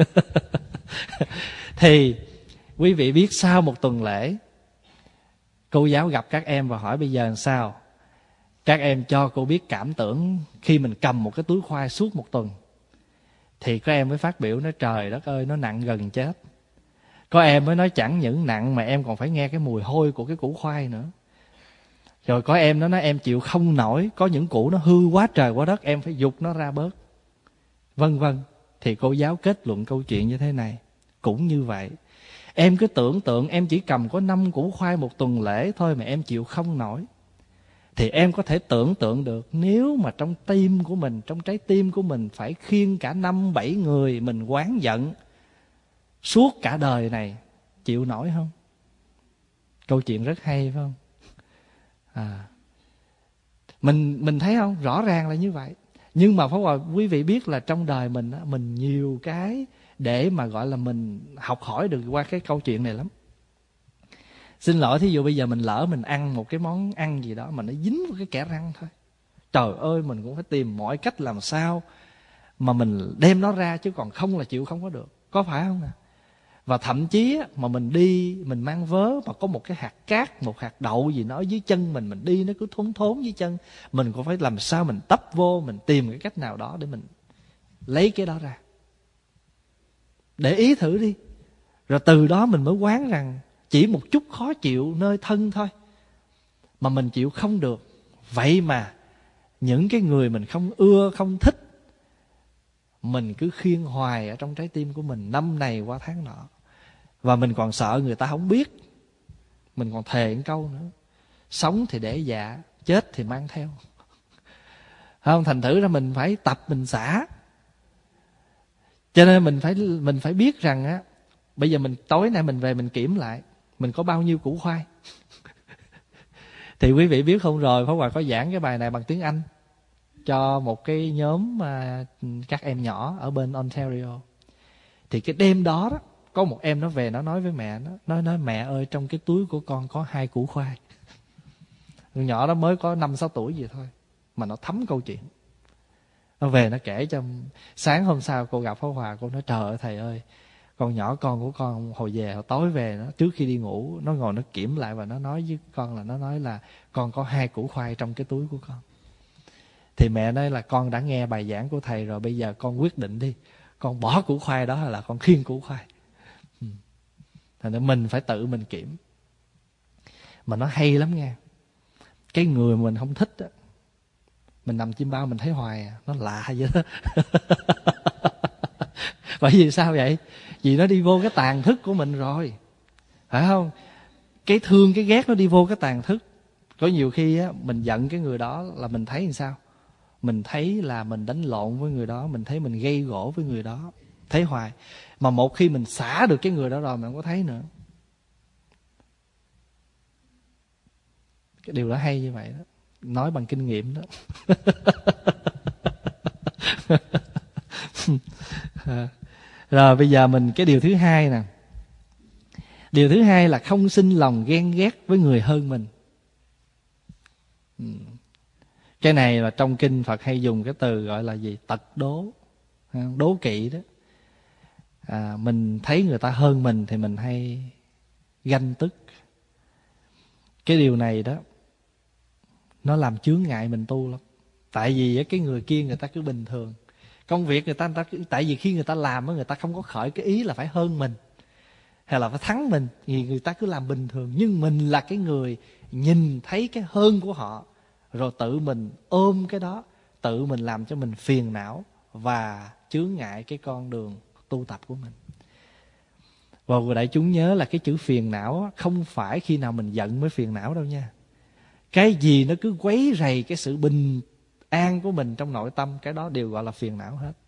Thì quý vị biết sau một tuần lễ, cô giáo gặp các em và hỏi bây giờ làm sao? Các em cho cô biết cảm tưởng khi mình cầm một cái túi khoai suốt một tuần. Thì có em mới phát biểu nói trời đất ơi, nó nặng gần chết. Có em mới nói chẳng những nặng mà em còn phải nghe cái mùi hôi của cái củ khoai nữa. Rồi có em nó nói em chịu không nổi, có những củ nó hư quá trời quá đất, em phải giục nó ra bớt, vân vân. Thì cô giáo kết luận câu chuyện như thế này: cũng như vậy, em cứ tưởng tượng em chỉ cầm có năm củ khoai một tuần lễ thôi mà em chịu không nổi, thì em có thể tưởng tượng được nếu mà trong tim của mình, trong trái tim của mình phải khiêng cả năm bảy người mình oán giận suốt cả đời này, chịu nổi không? Câu chuyện rất hay phải không? À, mình mình thấy không, rõ ràng là như vậy. Nhưng mà Pháp Hòa quý vị biết là trong đời mình mình nhiều cái để mà gọi là mình học hỏi được qua cái câu chuyện này lắm. Xin lỗi, thí dụ bây giờ mình lỡ mình ăn một cái món ăn gì đó mà nó dính vào cái kẽ răng thôi, trời ơi, mình cũng phải tìm mọi cách làm sao mà mình đem nó ra, chứ còn không là chịu không có được, có phải không nè? Và thậm chí mà mình đi, mình mang vớ mà có một cái hạt cát, một hạt đậu gì nó ở dưới chân mình, mình đi nó cứ thốn thốn dưới chân, mình cũng phải làm sao mình tấp vô, mình tìm cái cách nào đó để mình lấy cái đó ra. Để ý thử đi. Rồi từ đó mình mới quán rằng chỉ một chút khó chịu nơi thân thôi mà mình chịu không được. Vậy mà những cái người mình không ưa, không thích, mình cứ khiêng hoài ở trong trái tim của mình năm này qua tháng nọ. Và mình còn sợ người ta không biết, mình còn thề một câu nữa: sống thì để dạ, chết thì mang theo. Không, thành thử ra mình phải tập mình xả. Cho nên mình phải mình phải biết rằng á, bây giờ mình tối nay mình về mình kiểm lại mình có bao nhiêu củ khoai. Thì quý vị biết không, rồi Pháp Hòa có giảng cái bài này bằng tiếng Anh cho một cái nhóm mà các em nhỏ ở bên Ontario. Thì cái đêm đó đó, có một em nó về nó nói với mẹ nó, nói nói mẹ ơi, trong cái túi của con có hai củ khoai. Con nhỏ đó mới có năm sáu tuổi gì thôi mà nó thấm câu chuyện. Nó về nó kể cho. Sáng hôm sau cô gặp Pháp Hòa, cô nói trời ơi thầy ơi, con nhỏ con của con hồi về hồi tối về nó trước khi đi ngủ nó ngồi nó kiểm lại và nó nói với con là nó nói là con có hai củ khoai trong cái túi của con. Thì mẹ nói là con đã nghe bài giảng của thầy rồi, bây giờ con quyết định đi, con bỏ củ khoai đó hay là con khiêng củ khoai. Ừ. Thành ra mình phải tự mình kiểm. Mà nó hay lắm nha. Cái người mình không thích á, mình nằm chim bao mình thấy hoài à, nó lạ vậy đó. Bởi vì sao vậy? Vì nó đi vô cái tàn thức của mình rồi, phải không? Cái thương cái ghét nó đi vô cái tàn thức. Có nhiều khi á, mình giận cái người đó là mình thấy làm sao? Mình thấy là mình đánh lộn với người đó, mình thấy mình gây gổ với người đó, thấy hoài. Mà một khi mình xả được cái người đó rồi mình không có thấy nữa. Cái điều đó hay như vậy đó, nói bằng kinh nghiệm đó. Rồi bây giờ mình cái điều thứ hai nè. Điều thứ hai là không sinh lòng ghen ghét với người hơn mình. Cái này là trong kinh Phật hay dùng cái từ gọi là gì? Tật đố, đố kỵ đó. À, mình thấy người ta hơn mình thì mình hay ganh tức. Cái điều này đó nó làm chướng ngại mình tu lắm. Tại vì cái người kia người ta cứ bình thường, công việc người ta, người ta tại vì khi người ta làm người ta không có khởi cái ý là phải hơn mình hay là phải thắng mình, thì người ta cứ làm bình thường. Nhưng mình là cái người nhìn thấy cái hơn của họ, rồi tự mình ôm cái đó, tự mình làm cho mình phiền não và chướng ngại cái con đường tu tập của mình. Và đại chúng nhớ là cái chữ phiền não không phải khi nào mình giận mới phiền não đâu nha. Cái gì nó cứ quấy rầy cái sự bình an của mình trong nội tâm, cái đó đều gọi là phiền não hết.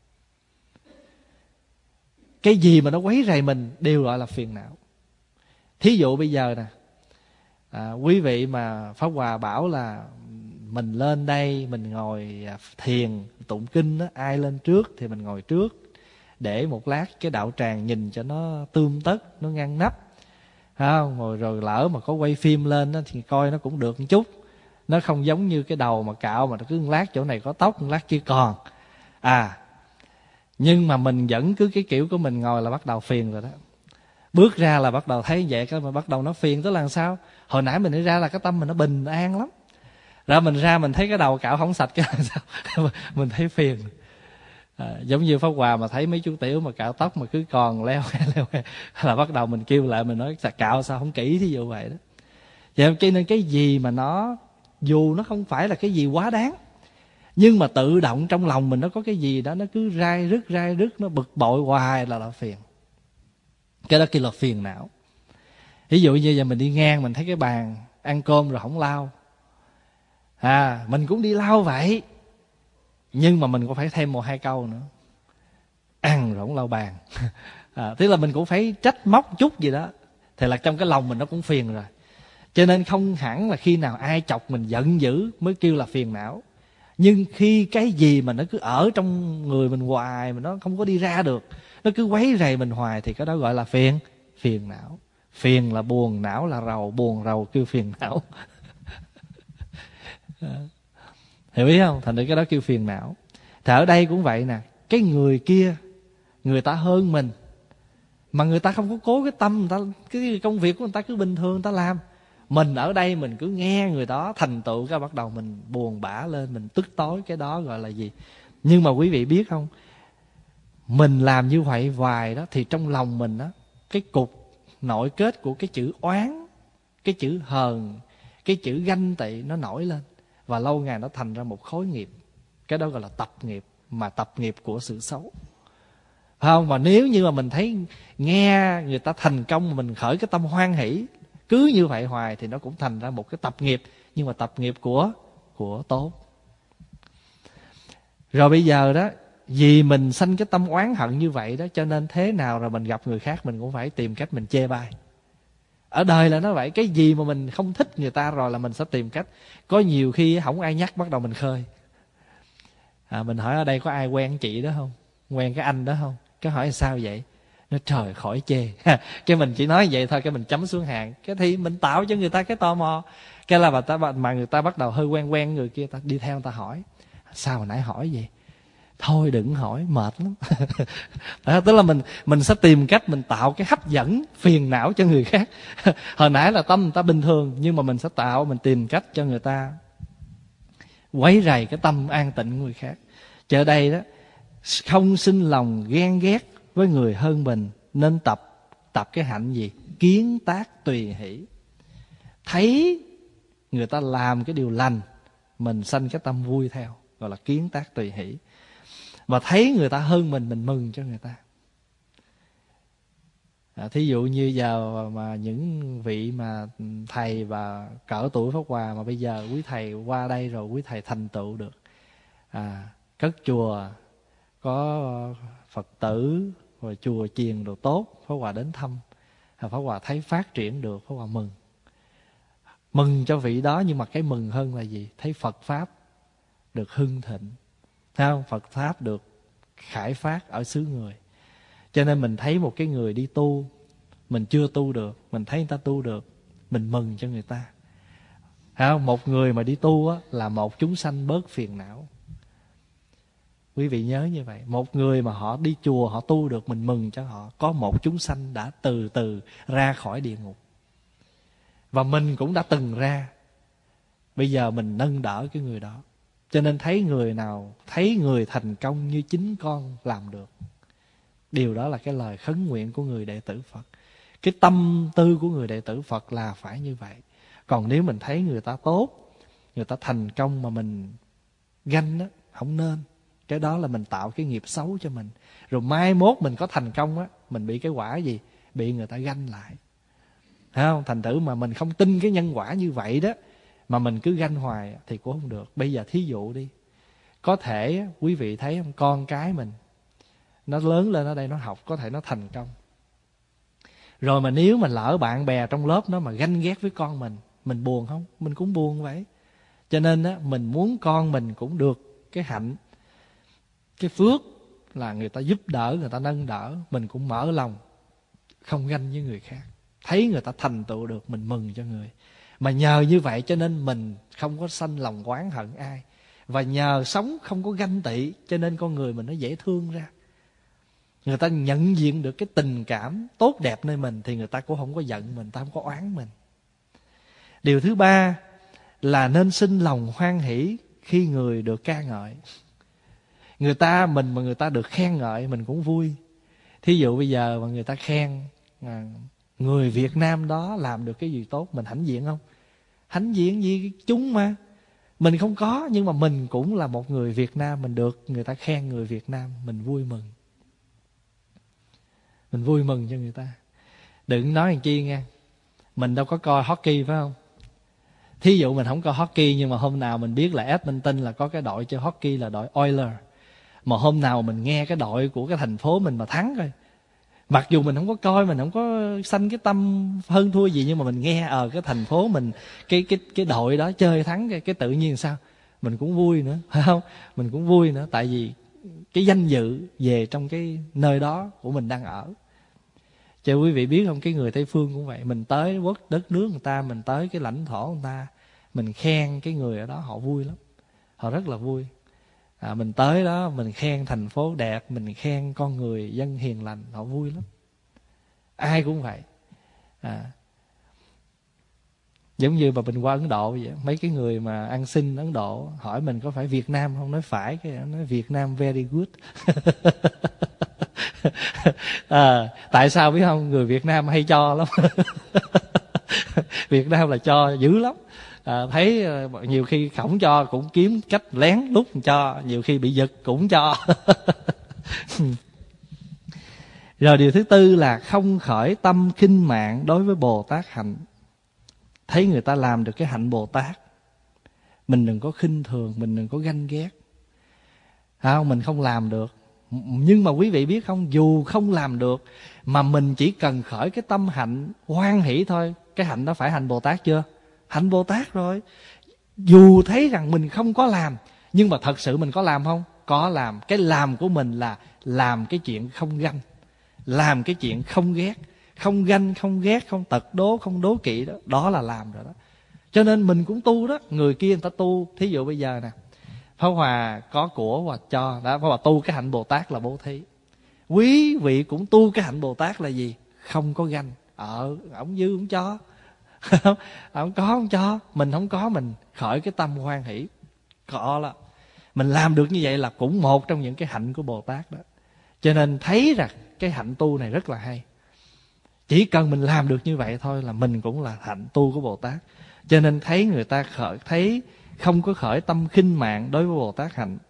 Cái gì mà nó quấy rầy mình đều gọi là phiền não. Thí dụ bây giờ nè, à, quý vị mà Pháp Hòa bảo là mình lên đây mình ngồi thiền tụng kinh đó, ai lên trước thì mình ngồi trước, để một lát cái đạo tràng nhìn cho nó tươm tất, nó ngăn nắp, không? Rồi, rồi lỡ mà có quay phim lên đó, thì coi nó cũng được một chút. Nó không giống như cái đầu mà cạo mà nó cứ một lát chỗ này có tóc, một lát kia còn. À, nhưng mà mình vẫn cứ cái kiểu của mình ngồi là bắt đầu phiền rồi đó. Bước ra là bắt đầu thấy vậy, cái mà bắt đầu nó phiền. Tức là làm sao? Hồi nãy mình đi ra là cái tâm mình nó bình an lắm. Rồi mình ra mình thấy cái đầu cạo không sạch, cái là sao? Mình thấy phiền. À, giống như Pháp Hòa mà thấy mấy chú tiểu mà cạo tóc mà cứ còn leo leo là bắt đầu mình kêu lại, mình nói cạo sao không kỹ, thí dụ vậy đó. Vậy cho nên cái gì mà nó dù nó không phải là cái gì quá đáng, nhưng mà tự động trong lòng mình nó có cái gì đó nó cứ rai rứt rai rứt, nó bực bội hoài là là phiền. Cái đó kêu là phiền não. Ví dụ như giờ mình đi ngang mình thấy cái bàn ăn cơm rồi không lau, à mình cũng đi lau vậy, nhưng mà mình cũng phải thêm một hai câu nữa: ăn rồi không lau bàn. À, tức là mình cũng phải trách móc chút gì đó, thì là trong cái lòng mình nó cũng phiền rồi. Cho nên không hẳn là khi nào ai chọc mình giận dữ mới kêu là phiền não. Nhưng khi cái gì mà nó cứ ở trong người mình hoài mà nó không có đi ra được, nó cứ quấy rầy mình hoài, thì cái đó gọi là phiền phiền não. Phiền là buồn, não là rầu, buồn rầu kêu phiền não. Hiểu ý không? Thành ra cái đó kêu phiền não. Thì ở đây cũng vậy nè. Cái người kia, người ta hơn mình, mà người ta không có cố cái tâm, người ta, cái công việc của người ta cứ bình thường người ta làm. Mình ở đây mình cứ nghe người đó thành tựu, cái bắt đầu mình buồn bã lên, mình tức tối. Cái đó gọi là gì? Nhưng mà quý vị biết không, mình làm như vậy hoài đó, thì trong lòng mình đó, cái cục nội kết của cái chữ oán, cái chữ hờn, cái chữ ganh tị nó nổi lên, và lâu ngày nó thành ra một khối nghiệp. Cái đó gọi là tập nghiệp, mà tập nghiệp của sự xấu. phải không? Mà nếu như mà mình thấy nghe người ta thành công mà mình khởi cái tâm hoan hỷ, cứ như vậy hoài thì nó cũng thành ra một cái tập nghiệp, nhưng mà tập nghiệp của của tốt. Rồi bây giờ đó, vì mình sanh cái tâm oán hận như vậy đó, cho nên thế nào rồi mình gặp người khác mình cũng phải tìm cách mình chê bai. Ở đời là nó vậy, cái gì mà mình không thích người ta rồi là mình sẽ tìm cách. Có nhiều khi không ai nhắc bắt đầu mình khơi. À, mình hỏi ở đây có ai quen chị đó không? Quen cái anh đó không? Cái hỏi sao vậy? Nó trời khỏi chê. Cái mình chỉ nói vậy thôi, cái mình chấm xuống hàng. Cái thì mình tạo cho người ta cái tò mò. Cái là mà, ta, mà người ta bắt đầu hơi quen quen người kia, ta đi theo người ta hỏi. Sao hồi nãy hỏi vậy? Thôi đừng hỏi, mệt lắm. Đó, tức là mình mình sẽ tìm cách mình tạo cái hấp dẫn phiền não cho người khác. Hồi nãy là tâm người ta bình thường, nhưng mà mình sẽ tạo, mình tìm cách cho người ta quấy rầy cái tâm an tịnh của người khác. Chờ đây đó, không sinh lòng ghen ghét với người hơn mình, nên tập tập cái hạnh gì? Kiến tác tùy hỷ. Thấy người ta làm cái điều lành, mình sanh cái tâm vui theo, gọi là kiến tác tùy hỷ. Và thấy người ta hơn mình, mình mừng cho người ta. À, thí dụ như giờ mà những vị mà thầy và cỡ tuổi Pháp Hòa mà bây giờ quý thầy qua đây rồi, quý thầy thành tựu được, à, cất chùa, có Phật tử, rồi chùa chiền đồ tốt, Pháp Hòa đến thăm, Pháp Hòa thấy phát triển được, Pháp Hòa mừng. Mừng cho vị đó, nhưng mà cái mừng hơn là gì? Thấy Phật Pháp được hưng thịnh. Thấy không? Phật Pháp được khải phát ở xứ người. Cho nên mình thấy một cái người đi tu, mình chưa tu được, mình thấy người ta tu được, mình mừng cho người ta. Thấy không? Một người mà đi tu á, là một chúng sanh bớt phiền não. Quý vị nhớ như vậy. Một người mà họ đi chùa, họ tu được, mình mừng cho họ. Có một chúng sanh đã từ từ ra khỏi địa ngục. Và mình cũng đã từng ra. Bây giờ mình nâng đỡ cái người đó. Cho nên thấy người nào, thấy người thành công như chính con làm được, điều đó là cái lời khấn nguyện của người đệ tử Phật. Cái tâm tư của người đệ tử Phật là phải như vậy. Còn nếu mình thấy người ta tốt, người ta thành công mà mình ganh đó, không nên. Cái đó là mình tạo cái nghiệp xấu cho mình. Rồi mai mốt mình có thành công á, mình bị cái quả gì? Bị người ta ganh lại. Thấy không? Thành thử mà mình không tin cái nhân quả như vậy đó, mà mình cứ ganh hoài thì cũng không được. Bây giờ thí dụ đi, có thể quý vị thấy không, con cái mình nó lớn lên ở đây nó học, có thể nó thành công. Rồi mà nếu mà lỡ bạn bè trong lớp nó mà ganh ghét với con mình, mình buồn không? Mình cũng buồn vậy. Cho nên á, mình muốn con mình cũng được cái hạnh, cái phước là người ta giúp đỡ, người ta nâng đỡ, mình cũng mở lòng không ganh với người khác. Thấy người ta thành tựu được, mình mừng cho người. Mà nhờ như vậy cho nên mình không có sanh lòng oán hận ai. Và nhờ sống không có ganh tị, cho nên con người mình nó dễ thương ra. Người ta nhận diện được cái tình cảm tốt đẹp nơi mình, thì người ta cũng không có giận mình, người ta không có oán mình. Điều thứ ba là nên sinh lòng hoan hỷ khi người được ca ngợi. Người ta, mình mà người ta được khen ngợi, mình cũng vui. Thí dụ bây giờ mà người ta khen người Việt Nam đó làm được cái gì tốt, mình hãnh diện không? Hãnh diện gì chúng mà. Mình không có, nhưng mà mình cũng là một người Việt Nam, mình được người ta khen người Việt Nam, mình vui mừng. Mình vui mừng cho người ta. Đừng nói làm chi nghe, mình đâu có coi hockey phải không? Thí dụ mình không coi hockey, nhưng mà hôm nào mình biết là Edmonton là có cái đội chơi hockey là đội Oilers, mà hôm nào mình nghe cái đội của cái thành phố mình mà thắng rồi, mặc dù mình không có coi, mình không có sanh cái tâm hơn thua gì, nhưng mà mình nghe ở cái thành phố mình, cái cái cái đội đó chơi thắng, cái, cái tự nhiên sao mình cũng vui nữa, phải không? Mình cũng vui nữa, tại vì cái danh dự về trong cái nơi đó của mình đang ở. Cho quý vị biết không, cái người Tây Phương cũng vậy. Mình tới quốc đất nước người ta, mình tới cái lãnh thổ người ta, mình khen cái người ở đó, họ vui lắm, họ rất là vui. À, mình tới đó mình khen thành phố đẹp, mình khen con người dân hiền lành, họ vui lắm. Ai cũng vậy. À, giống như mà mình qua Ấn Độ vậy, mấy cái người mà ăn xin Ấn Độ hỏi mình có phải Việt Nam không, nói phải, cái nói Việt Nam very good. À, tại sao biết không? Người Việt Nam hay cho lắm. Việt Nam là cho dữ lắm. À, thấy nhiều khi không cho cũng kiếm cách lén lút cho, nhiều khi bị giật cũng cho. Rồi điều thứ tư là không khởi tâm khinh mạng đối với Bồ Tát hạnh. Thấy người ta làm được cái hạnh Bồ Tát, mình đừng có khinh thường, mình đừng có ganh ghét. Không, mình không làm được. Nhưng mà quý vị biết không, dù không làm được mà mình chỉ cần khởi cái tâm hạnh hoan hỷ thôi, cái hạnh đó phải hạnh Bồ Tát chưa? Hạnh Bồ Tát rồi. Dù thấy rằng mình không có làm, nhưng mà thật sự mình có làm không? Có làm. Cái làm của mình là làm cái chuyện không ganh, làm cái chuyện không ghét, không ganh, không ghét, không tật đố, không đố kỵ đó. Đó là làm rồi đó. Cho nên mình cũng tu đó. Người kia người ta tu. Thí dụ bây giờ nè, Pháp Hòa có của Hòa cho đó, Pháp Hòa tu cái hạnh Bồ Tát là bố thí. Quý vị cũng tu cái hạnh Bồ Tát là gì? Không có ganh. Ờ, ổng dư ổng cho, ổng có ổng cho, mình không có, mình khởi cái tâm hoan hỷ. Có là mình làm được như vậy là cũng một trong những cái hạnh của Bồ Tát đó. Cho nên thấy rằng cái hạnh tu này rất là hay. Chỉ cần mình làm được như vậy thôi là mình cũng là hạnh tu của Bồ Tát. Cho nên thấy người ta khởi, thấy không có khởi tâm khinh mạng đối với Bồ Tát hạnh,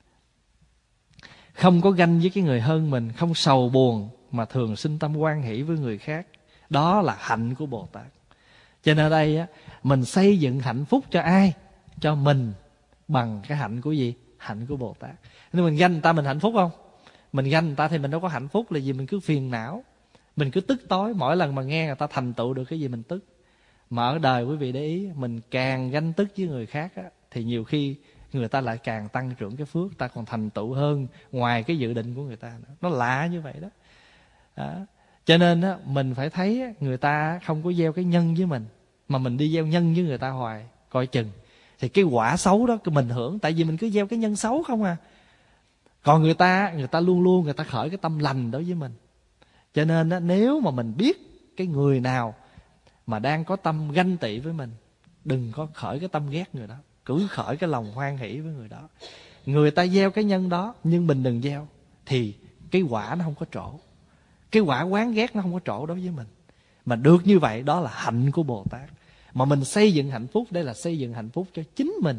không có ganh với cái người hơn mình, không sầu buồn mà thường sinh tâm hoan hỷ với người khác. Đó là hạnh của Bồ Tát. Cho nên ở đây á, mình xây dựng hạnh phúc cho ai? Cho mình bằng cái hạnh của gì? Hạnh của Bồ Tát. Nếu mình ganh người ta mình hạnh phúc không? Mình ganh người ta thì mình đâu có hạnh phúc, là gì? Mình cứ phiền não, mình cứ tức tối. Mỗi lần mà nghe người ta thành tựu được cái gì mình tức. Mà ở đời quý vị để ý, mình càng ganh tức với người khác á, thì nhiều khi người ta lại càng tăng trưởng cái phước, ta còn thành tựu hơn ngoài cái dự định của người ta nữa. Nó lạ như vậy đó, đó. Cho nên á, mình phải thấy á, người ta không có gieo cái nhân với mình, mà mình đi gieo nhân với người ta hoài, coi chừng. Thì cái quả xấu đó mình hưởng, tại vì mình cứ gieo cái nhân xấu không à. Còn người ta, người ta luôn luôn người ta khởi cái tâm lành đối với mình. Cho nên á, nếu mà mình biết cái người nào mà đang có tâm ganh tị với mình, đừng có khởi cái tâm ghét người đó, cứ khởi cái lòng hoan hỷ với người đó. Người ta gieo cái nhân đó nhưng mình đừng gieo, thì cái quả nó không có trổ, cái quả oán ghét nó không có trổ đối với mình. Mà được như vậy đó là hạnh của Bồ Tát. Mà mình xây dựng hạnh phúc, đây là xây dựng hạnh phúc cho chính mình.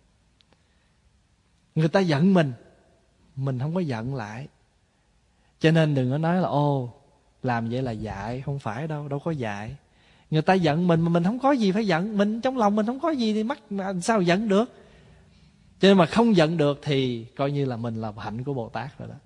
Người ta giận mình, mình không có giận lại. Cho nên đừng có nói là ô, làm vậy là dại. Không phải đâu, đâu có dại. Người ta giận mình mà mình không có gì phải giận. Mình trong lòng mình không có gì thì mắc mà sao giận được. Cho nên mà không giận được thì coi như là mình là hạnh của Bồ Tát rồi đó.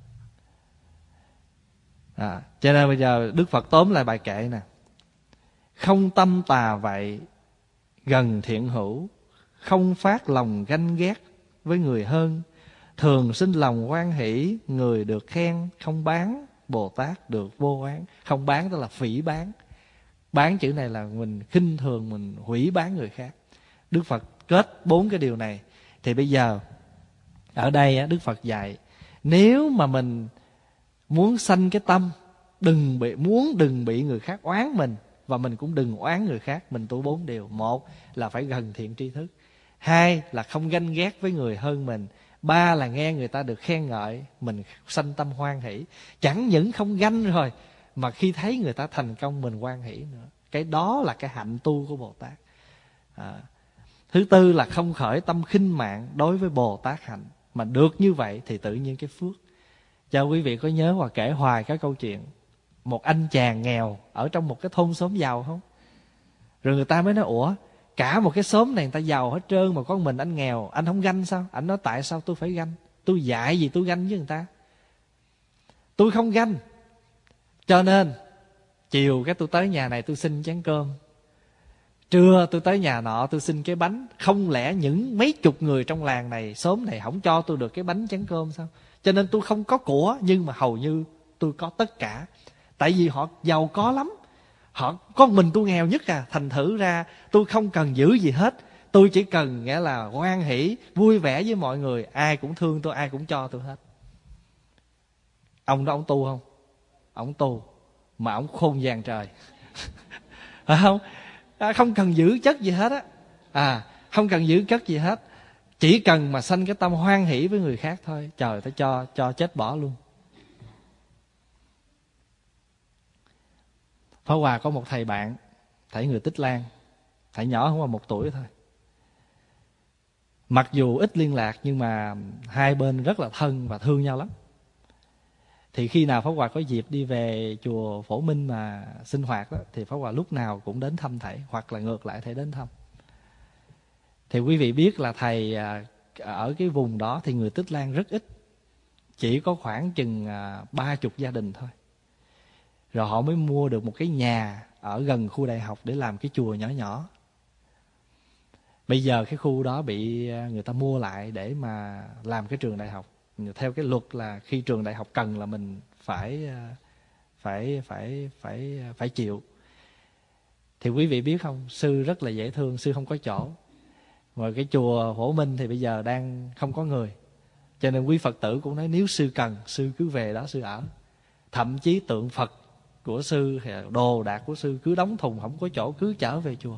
À, cho nên bây giờ Đức Phật tóm lại bài kệ nè: không tâm tà vậy, gần thiện hữu, không phát lòng ganh ghét với người hơn, thường sinh lòng hoan hỷ, người được khen, không bán, Bồ Tát được vô oán. Không bán tức là phỉ bán. Bán chữ này là mình khinh thường, mình hủy bán người khác. Đức Phật kết bốn cái điều này. Thì bây giờ ở đây Đức Phật dạy, nếu mà mình muốn sanh cái tâm đừng bị muốn đừng bị người khác oán mình, và mình cũng đừng oán người khác, mình tu bốn điều. Một là phải gần thiện tri thức, hai là không ganh ghét với người hơn mình, ba là nghe người ta được khen ngợi, mình sanh tâm hoan hỷ. Chẳng những không ganh rồi, mà khi thấy người ta thành công mình hoan hỷ nữa. Cái đó là cái hạnh tu của Bồ Tát. À. Thứ tư là không khởi tâm khinh mạng đối với Bồ Tát hạnh. Mà được như vậy thì tự nhiên cái phước. Cho quý vị có nhớ hoặc kể hoài cái câu chuyện một anh chàng nghèo ở trong một cái thôn xóm giàu không? Rồi người ta mới nói, ủa, cả một cái xóm này người ta giàu hết trơn mà có mình anh nghèo, anh không ganh sao? Anh nói, tại sao tôi phải ganh? Tôi dạy gì tôi ganh với người ta? Tôi không ganh. Cho nên chiều cái tôi tới nhà này tôi xin chén cơm, trưa tôi tới nhà nọ tôi xin cái bánh. Không lẽ những mấy chục người trong làng này, xóm này không cho tôi được cái bánh chén cơm sao? Cho nên tôi không có của, nhưng mà hầu như tôi có tất cả. Tại vì họ giàu có lắm, họ có mình tôi nghèo nhất à. Thành thử ra tôi không cần giữ gì hết, tôi chỉ cần nghĩa là hoan hỷ, vui vẻ với mọi người. Ai cũng thương tôi, ai cũng cho tôi hết. Ông đó ông tu không? Ông tu mà ông khôn vàng trời. Phải không? À, không cần giữ chất gì hết á. À, không cần giữ chất gì hết, chỉ cần mà sanh cái tâm hoan hỷ với người khác thôi, trời ta cho cho chết bỏ luôn. Pháp Hòa có một thầy bạn, thầy người Tích Lan, thầy nhỏ không qua một tuổi thôi. Mặc dù ít liên lạc nhưng mà hai bên rất là thân và thương nhau lắm. Thì khi nào Pháp Hòa có dịp đi về chùa Phổ Minh mà sinh hoạt đó, thì Pháp Hòa lúc nào cũng đến thăm thầy, hoặc là ngược lại thầy đến thăm. Thì quý vị biết là thầy ở cái vùng đó thì người Tích Lan rất ít, chỉ có khoảng chừng ba chục gia đình thôi. Rồi họ mới mua được một cái nhà ở gần khu đại học để làm cái chùa nhỏ nhỏ. Bây giờ cái khu đó bị người ta mua lại để mà làm cái trường đại học. Theo cái luật là khi trường đại học cần là mình phải phải phải phải phải chịu. Thì quý vị biết không, sư rất là dễ thương, sư không có chỗ. Mà cái chùa Phổ Minh thì bây giờ đang không có người, cho nên quý Phật tử cũng nói nếu sư cần, sư cứ về đó sư ở. Thậm chí tượng Phật của sư, đồ đạc của sư cứ đóng thùng, không có chỗ cứ chở về chùa.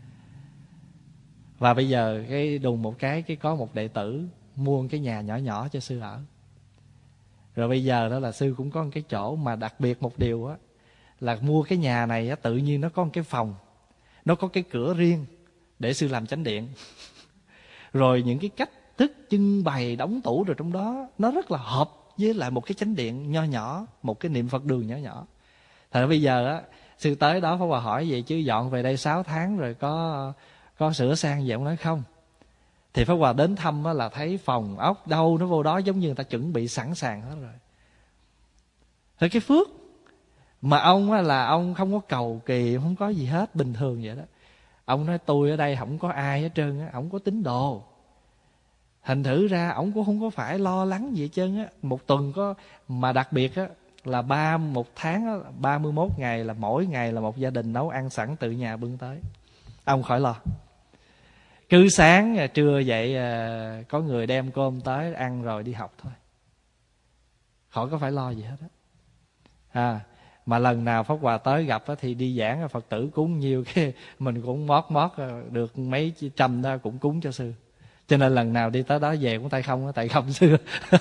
Và bây giờ cái đùng một cái cái có một đệ tử mua cái nhà nhỏ nhỏ cho sư ở. Rồi bây giờ đó là sư cũng có một cái chỗ, mà đặc biệt một điều á là mua cái nhà này á, tự nhiên nó có một cái phòng, nó có cái cửa riêng để sư làm chánh điện. Rồi những cái cách thức trưng bày đóng tủ rồi trong đó nó rất là hợp với lại một cái chánh điện nho nhỏ, một cái niệm Phật đường nhỏ nhỏ. Thật ra bây giờ á, sư tới đó Pháp Hòa hỏi vậy chứ dọn về đây sáu tháng rồi có có sửa sang gì? Ông nói không. Thì Pháp Hòa đến thăm á, là thấy phòng ốc đâu nó vô đó, giống như người ta chuẩn bị sẵn sàng hết rồi. Thì cái phước mà ông á, là ông không có cầu kỳ, không có gì hết, bình thường vậy đó. Ông nói tôi ở đây không có ai hết trơn á, không có tín đồ. Thành thử ra ông cũng không có phải lo lắng gì hết trơn á. Một tuần có, mà đặc biệt á là ba một tháng á, ba mươi mốt ngày là mỗi ngày là một gia đình nấu ăn sẵn tự nhà bưng tới. Ông khỏi lo. Cứ sáng trưa dậy có người đem cơm tới ăn rồi đi học thôi, khỏi có phải lo gì hết á. À, mà lần nào Pháp Hòa tới gặp thì đi giảng Phật tử cúng nhiều cái mình cũng mót mót được mấy trăm đó cũng cúng cho sư. Cho nên lần nào đi tới đó về cũng tay không, tay không sư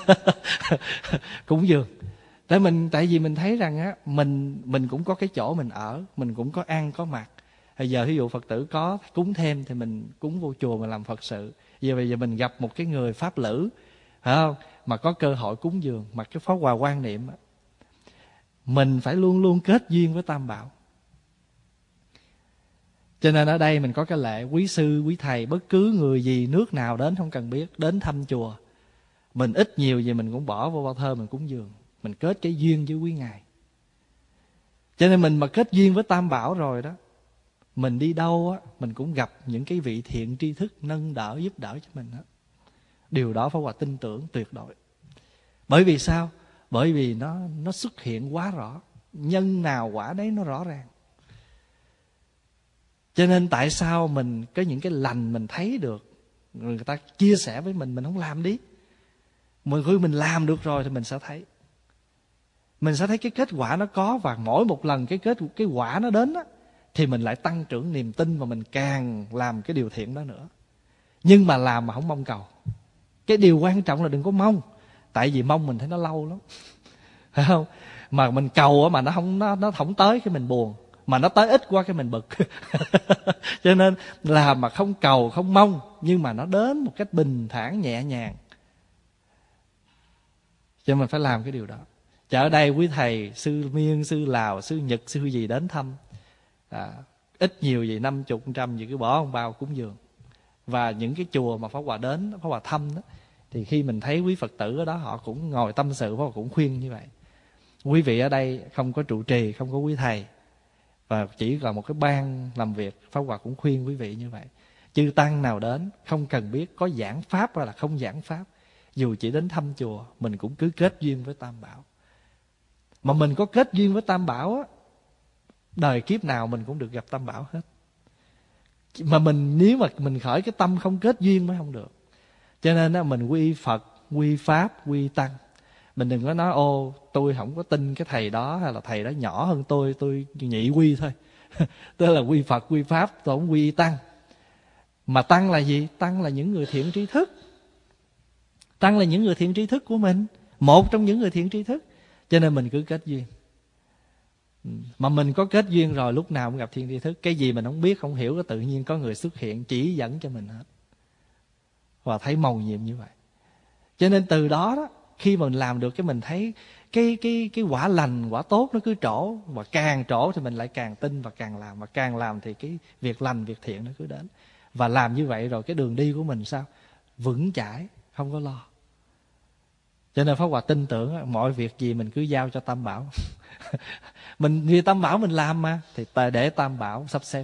cúng dường. Tại mình tại vì mình thấy rằng á mình mình cũng có cái chỗ mình ở, mình cũng có ăn có mặc. Bây giờ ví dụ Phật tử có cúng thêm thì mình cúng vô chùa mà làm Phật sự. Giờ bây giờ mình gặp một cái người pháp lữ, phải không, mà có cơ hội cúng dường, mà cái Pháp Hòa quan niệm á, mình phải luôn luôn kết duyên với Tam Bảo. Cho nên ở đây mình có cái lệ quý sư, quý thầy, bất cứ người gì, nước nào đến không cần biết, đến thăm chùa, mình ít nhiều gì mình cũng bỏ vô bao thơ mình cúng dường, mình kết cái duyên với quý ngài. Cho nên mình mà kết duyên với Tam Bảo rồi đó, mình đi đâu á, mình cũng gặp những cái vị thiện tri thức nâng đỡ giúp đỡ cho mình đó. Điều đó Pháp Hòa tin tưởng tuyệt đối. Bởi vì sao? Bởi vì nó nó xuất hiện quá rõ, nhân nào quả đấy nó rõ ràng. Cho nên tại sao mình có những cái lành mình thấy được, người ta chia sẻ với mình, mình không làm đi. Mà khi mình làm được rồi thì mình sẽ thấy, mình sẽ thấy cái kết quả nó có. Và mỗi một lần cái kết cái quả nó đến á, thì mình lại tăng trưởng niềm tin và mình càng làm cái điều thiện đó nữa. Nhưng mà làm mà không mong cầu. Cái điều quan trọng là đừng có mong. Tại vì mong mình thấy nó lâu lắm, phải không? Mà mình cầu á mà nó không nó nó không tới cái mình buồn, mà nó tới ít quá cái mình bực. Cho nên làm mà không cầu không mong, nhưng mà nó đến một cách bình thản nhẹ nhàng, cho nên mình phải làm cái điều đó. Chứ ở đây quý thầy sư Miên, sư Lào, sư Nhật, sư gì đến thăm, à, ít nhiều gì năm chục trăm gì cứ bỏ một bao cúng dường. Và những cái chùa mà Pháp Hòa đến, Pháp Hòa thăm đó, thì khi mình thấy quý Phật tử ở đó họ cũng ngồi tâm sự, Pháp Hòa cũng khuyên như vậy. Quý vị ở đây không có trụ trì, không có quý thầy, và chỉ là một cái ban làm việc, Pháp Hòa cũng khuyên quý vị như vậy. Chư tăng nào đến không cần biết có giảng pháp hay là không giảng pháp, dù chỉ đến thăm chùa, mình cũng cứ kết duyên với Tam Bảo. Mà mình có kết duyên với Tam Bảo á, đời kiếp nào mình cũng được gặp Tam Bảo hết. Mà mình nếu mà mình khởi cái tâm không kết duyên mới không được. Cho nên á, mình quy Phật, quy Pháp, quy Tăng. Mình đừng có nói ô tôi không có tin cái thầy đó, hay là thầy đó nhỏ hơn tôi, tôi nhị quy thôi. Tức là quy Phật, quy Pháp, tôi không quy Tăng. Mà Tăng là gì? Tăng là những người thiện tri thức. Tăng là những người thiện tri thức của mình, một trong những người thiện tri thức. Cho nên mình cứ kết duyên. Mà mình có kết duyên rồi, lúc nào cũng gặp thiện tri thức. Cái gì mình không biết, không hiểu, có tự nhiên có người xuất hiện chỉ dẫn cho mình hết. Và thấy mầu nhiệm như vậy. Cho nên từ đó đó, khi mình làm được cái mình thấy cái cái cái quả lành, quả tốt nó cứ trổ, và càng trổ thì mình lại càng tin và càng làm, và càng làm thì cái việc lành, việc thiện nó cứ đến. Và làm như vậy rồi cái đường đi của mình sao? Vững chãi, không có lo. Cho nên Pháp Hòa tin tưởng mọi việc gì mình cứ giao cho Tam Bảo. Mình vì Tam Bảo mình làm mà, thì để Tam Bảo sắp xếp.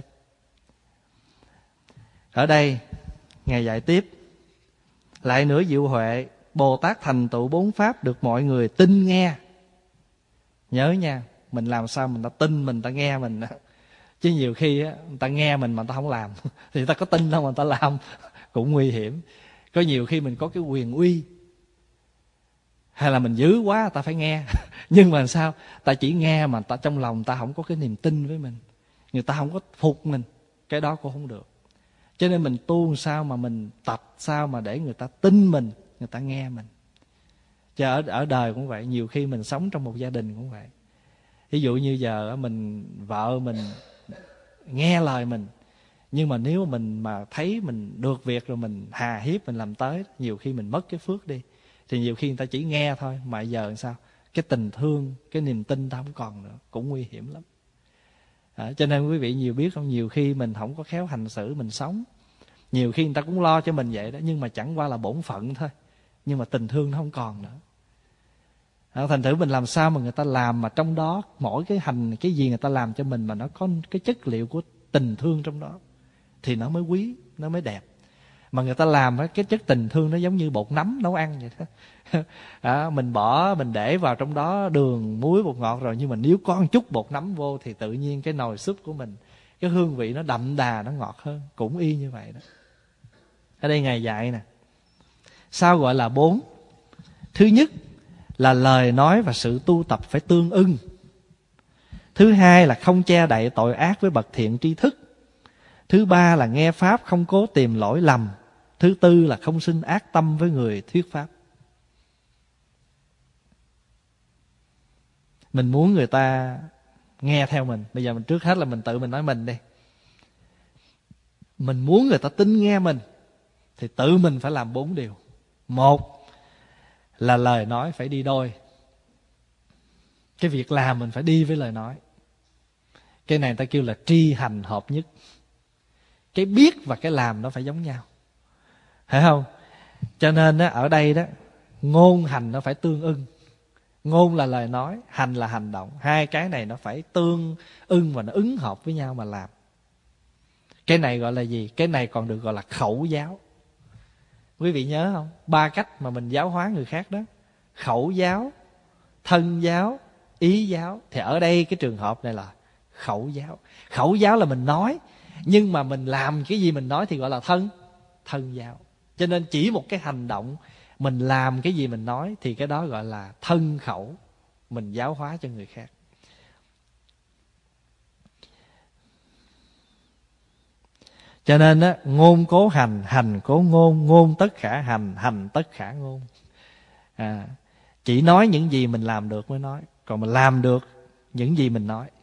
Ở đây Ngài dạy tiếp: lại nữa diệu huệ, Bồ Tát thành tựu bốn pháp được mọi người tin nghe. Nhớ nha, mình làm sao mình ta tin mình, ta nghe mình. Chứ nhiều khi á, người ta nghe mình mà người ta không làm thì người ta có tin đâu mà người ta làm, cũng nguy hiểm. Có nhiều khi mình có cái quyền uy, hay là mình dữ quá người ta phải nghe. Nhưng mà sao? Ta chỉ nghe mà ta trong lòng ta không có cái niềm tin với mình, người ta không có phục mình, cái đó cũng không được. Cho nên mình tu sao mà mình tập sao mà để người ta tin mình, người ta nghe mình. Chứ ở, ở đời cũng vậy, nhiều khi mình sống trong một gia đình cũng vậy. Ví dụ như giờ mình vợ mình nghe lời mình, nhưng mà nếu mình mà thấy mình được việc rồi mình hà hiếp mình làm tới, nhiều khi mình mất cái phước đi. Thì nhiều khi người ta chỉ nghe thôi, mà giờ làm sao? Cái tình thương, cái niềm tin ta không còn nữa, cũng nguy hiểm lắm. À, cho nên quý vị nhiều biết không, nhiều khi mình không có khéo hành xử mình sống, nhiều khi người ta cũng lo cho mình vậy đó, nhưng mà chẳng qua là bổn phận thôi, nhưng mà tình thương nó không còn nữa. À, thành thử mình làm sao mà người ta làm mà trong đó mỗi cái hành, cái gì người ta làm cho mình mà nó có cái chất liệu của tình thương trong đó thì nó mới quý, nó mới đẹp. Mà người ta làm cái chất tình thương nó giống như bột nấm nấu ăn vậy đó. À, mình bỏ, mình để vào trong đó đường, muối, bột ngọt rồi, nhưng mà nếu có một chút bột nấm vô thì tự nhiên cái nồi súp của mình, cái hương vị nó đậm đà, nó ngọt hơn. Cũng y như vậy đó. Ở đây Ngài dạy nè, sao gọi là bốn? Thứ nhất là lời nói và sự tu tập phải tương ưng. Thứ hai là không che đậy tội ác với bậc thiện tri thức. Thứ ba là nghe pháp không cố tìm lỗi lầm. Thứ tư là không sinh ác tâm với người thuyết pháp. Mình muốn người ta nghe theo mình, bây giờ mình trước hết là mình tự mình nói mình đi. Mình muốn người ta tin nghe mình thì tự mình phải làm bốn điều. Một là lời nói phải đi đôi. Cái việc làm mình phải đi với lời nói. Cái này người ta kêu là tri hành hợp nhất. Cái biết và cái làm nó phải giống nhau, phải không? Cho nên đó, ở đây đó, ngôn hành nó phải tương ưng. Ngôn là lời nói, hành là hành động. Hai cái này nó phải tương ưng và nó ứng hợp với nhau mà làm. Cái này gọi là gì? Cái này còn được gọi là khẩu giáo. Quý vị nhớ không? Ba cách mà mình giáo hóa người khác đó: khẩu giáo, thân giáo, ý giáo. Thì ở đây cái trường hợp này là khẩu giáo. Khẩu giáo là mình nói, nhưng mà mình làm cái gì mình nói thì gọi là thân thân giáo. Cho nên chỉ một cái hành động, mình làm cái gì mình nói thì cái đó gọi là thân khẩu, mình giáo hóa cho người khác. Cho nên á, ngôn cố hành, hành cố ngôn, ngôn tất khả hành, hành tất khả ngôn. À, chỉ nói những gì mình làm được mới nói, còn mình làm được những gì mình nói.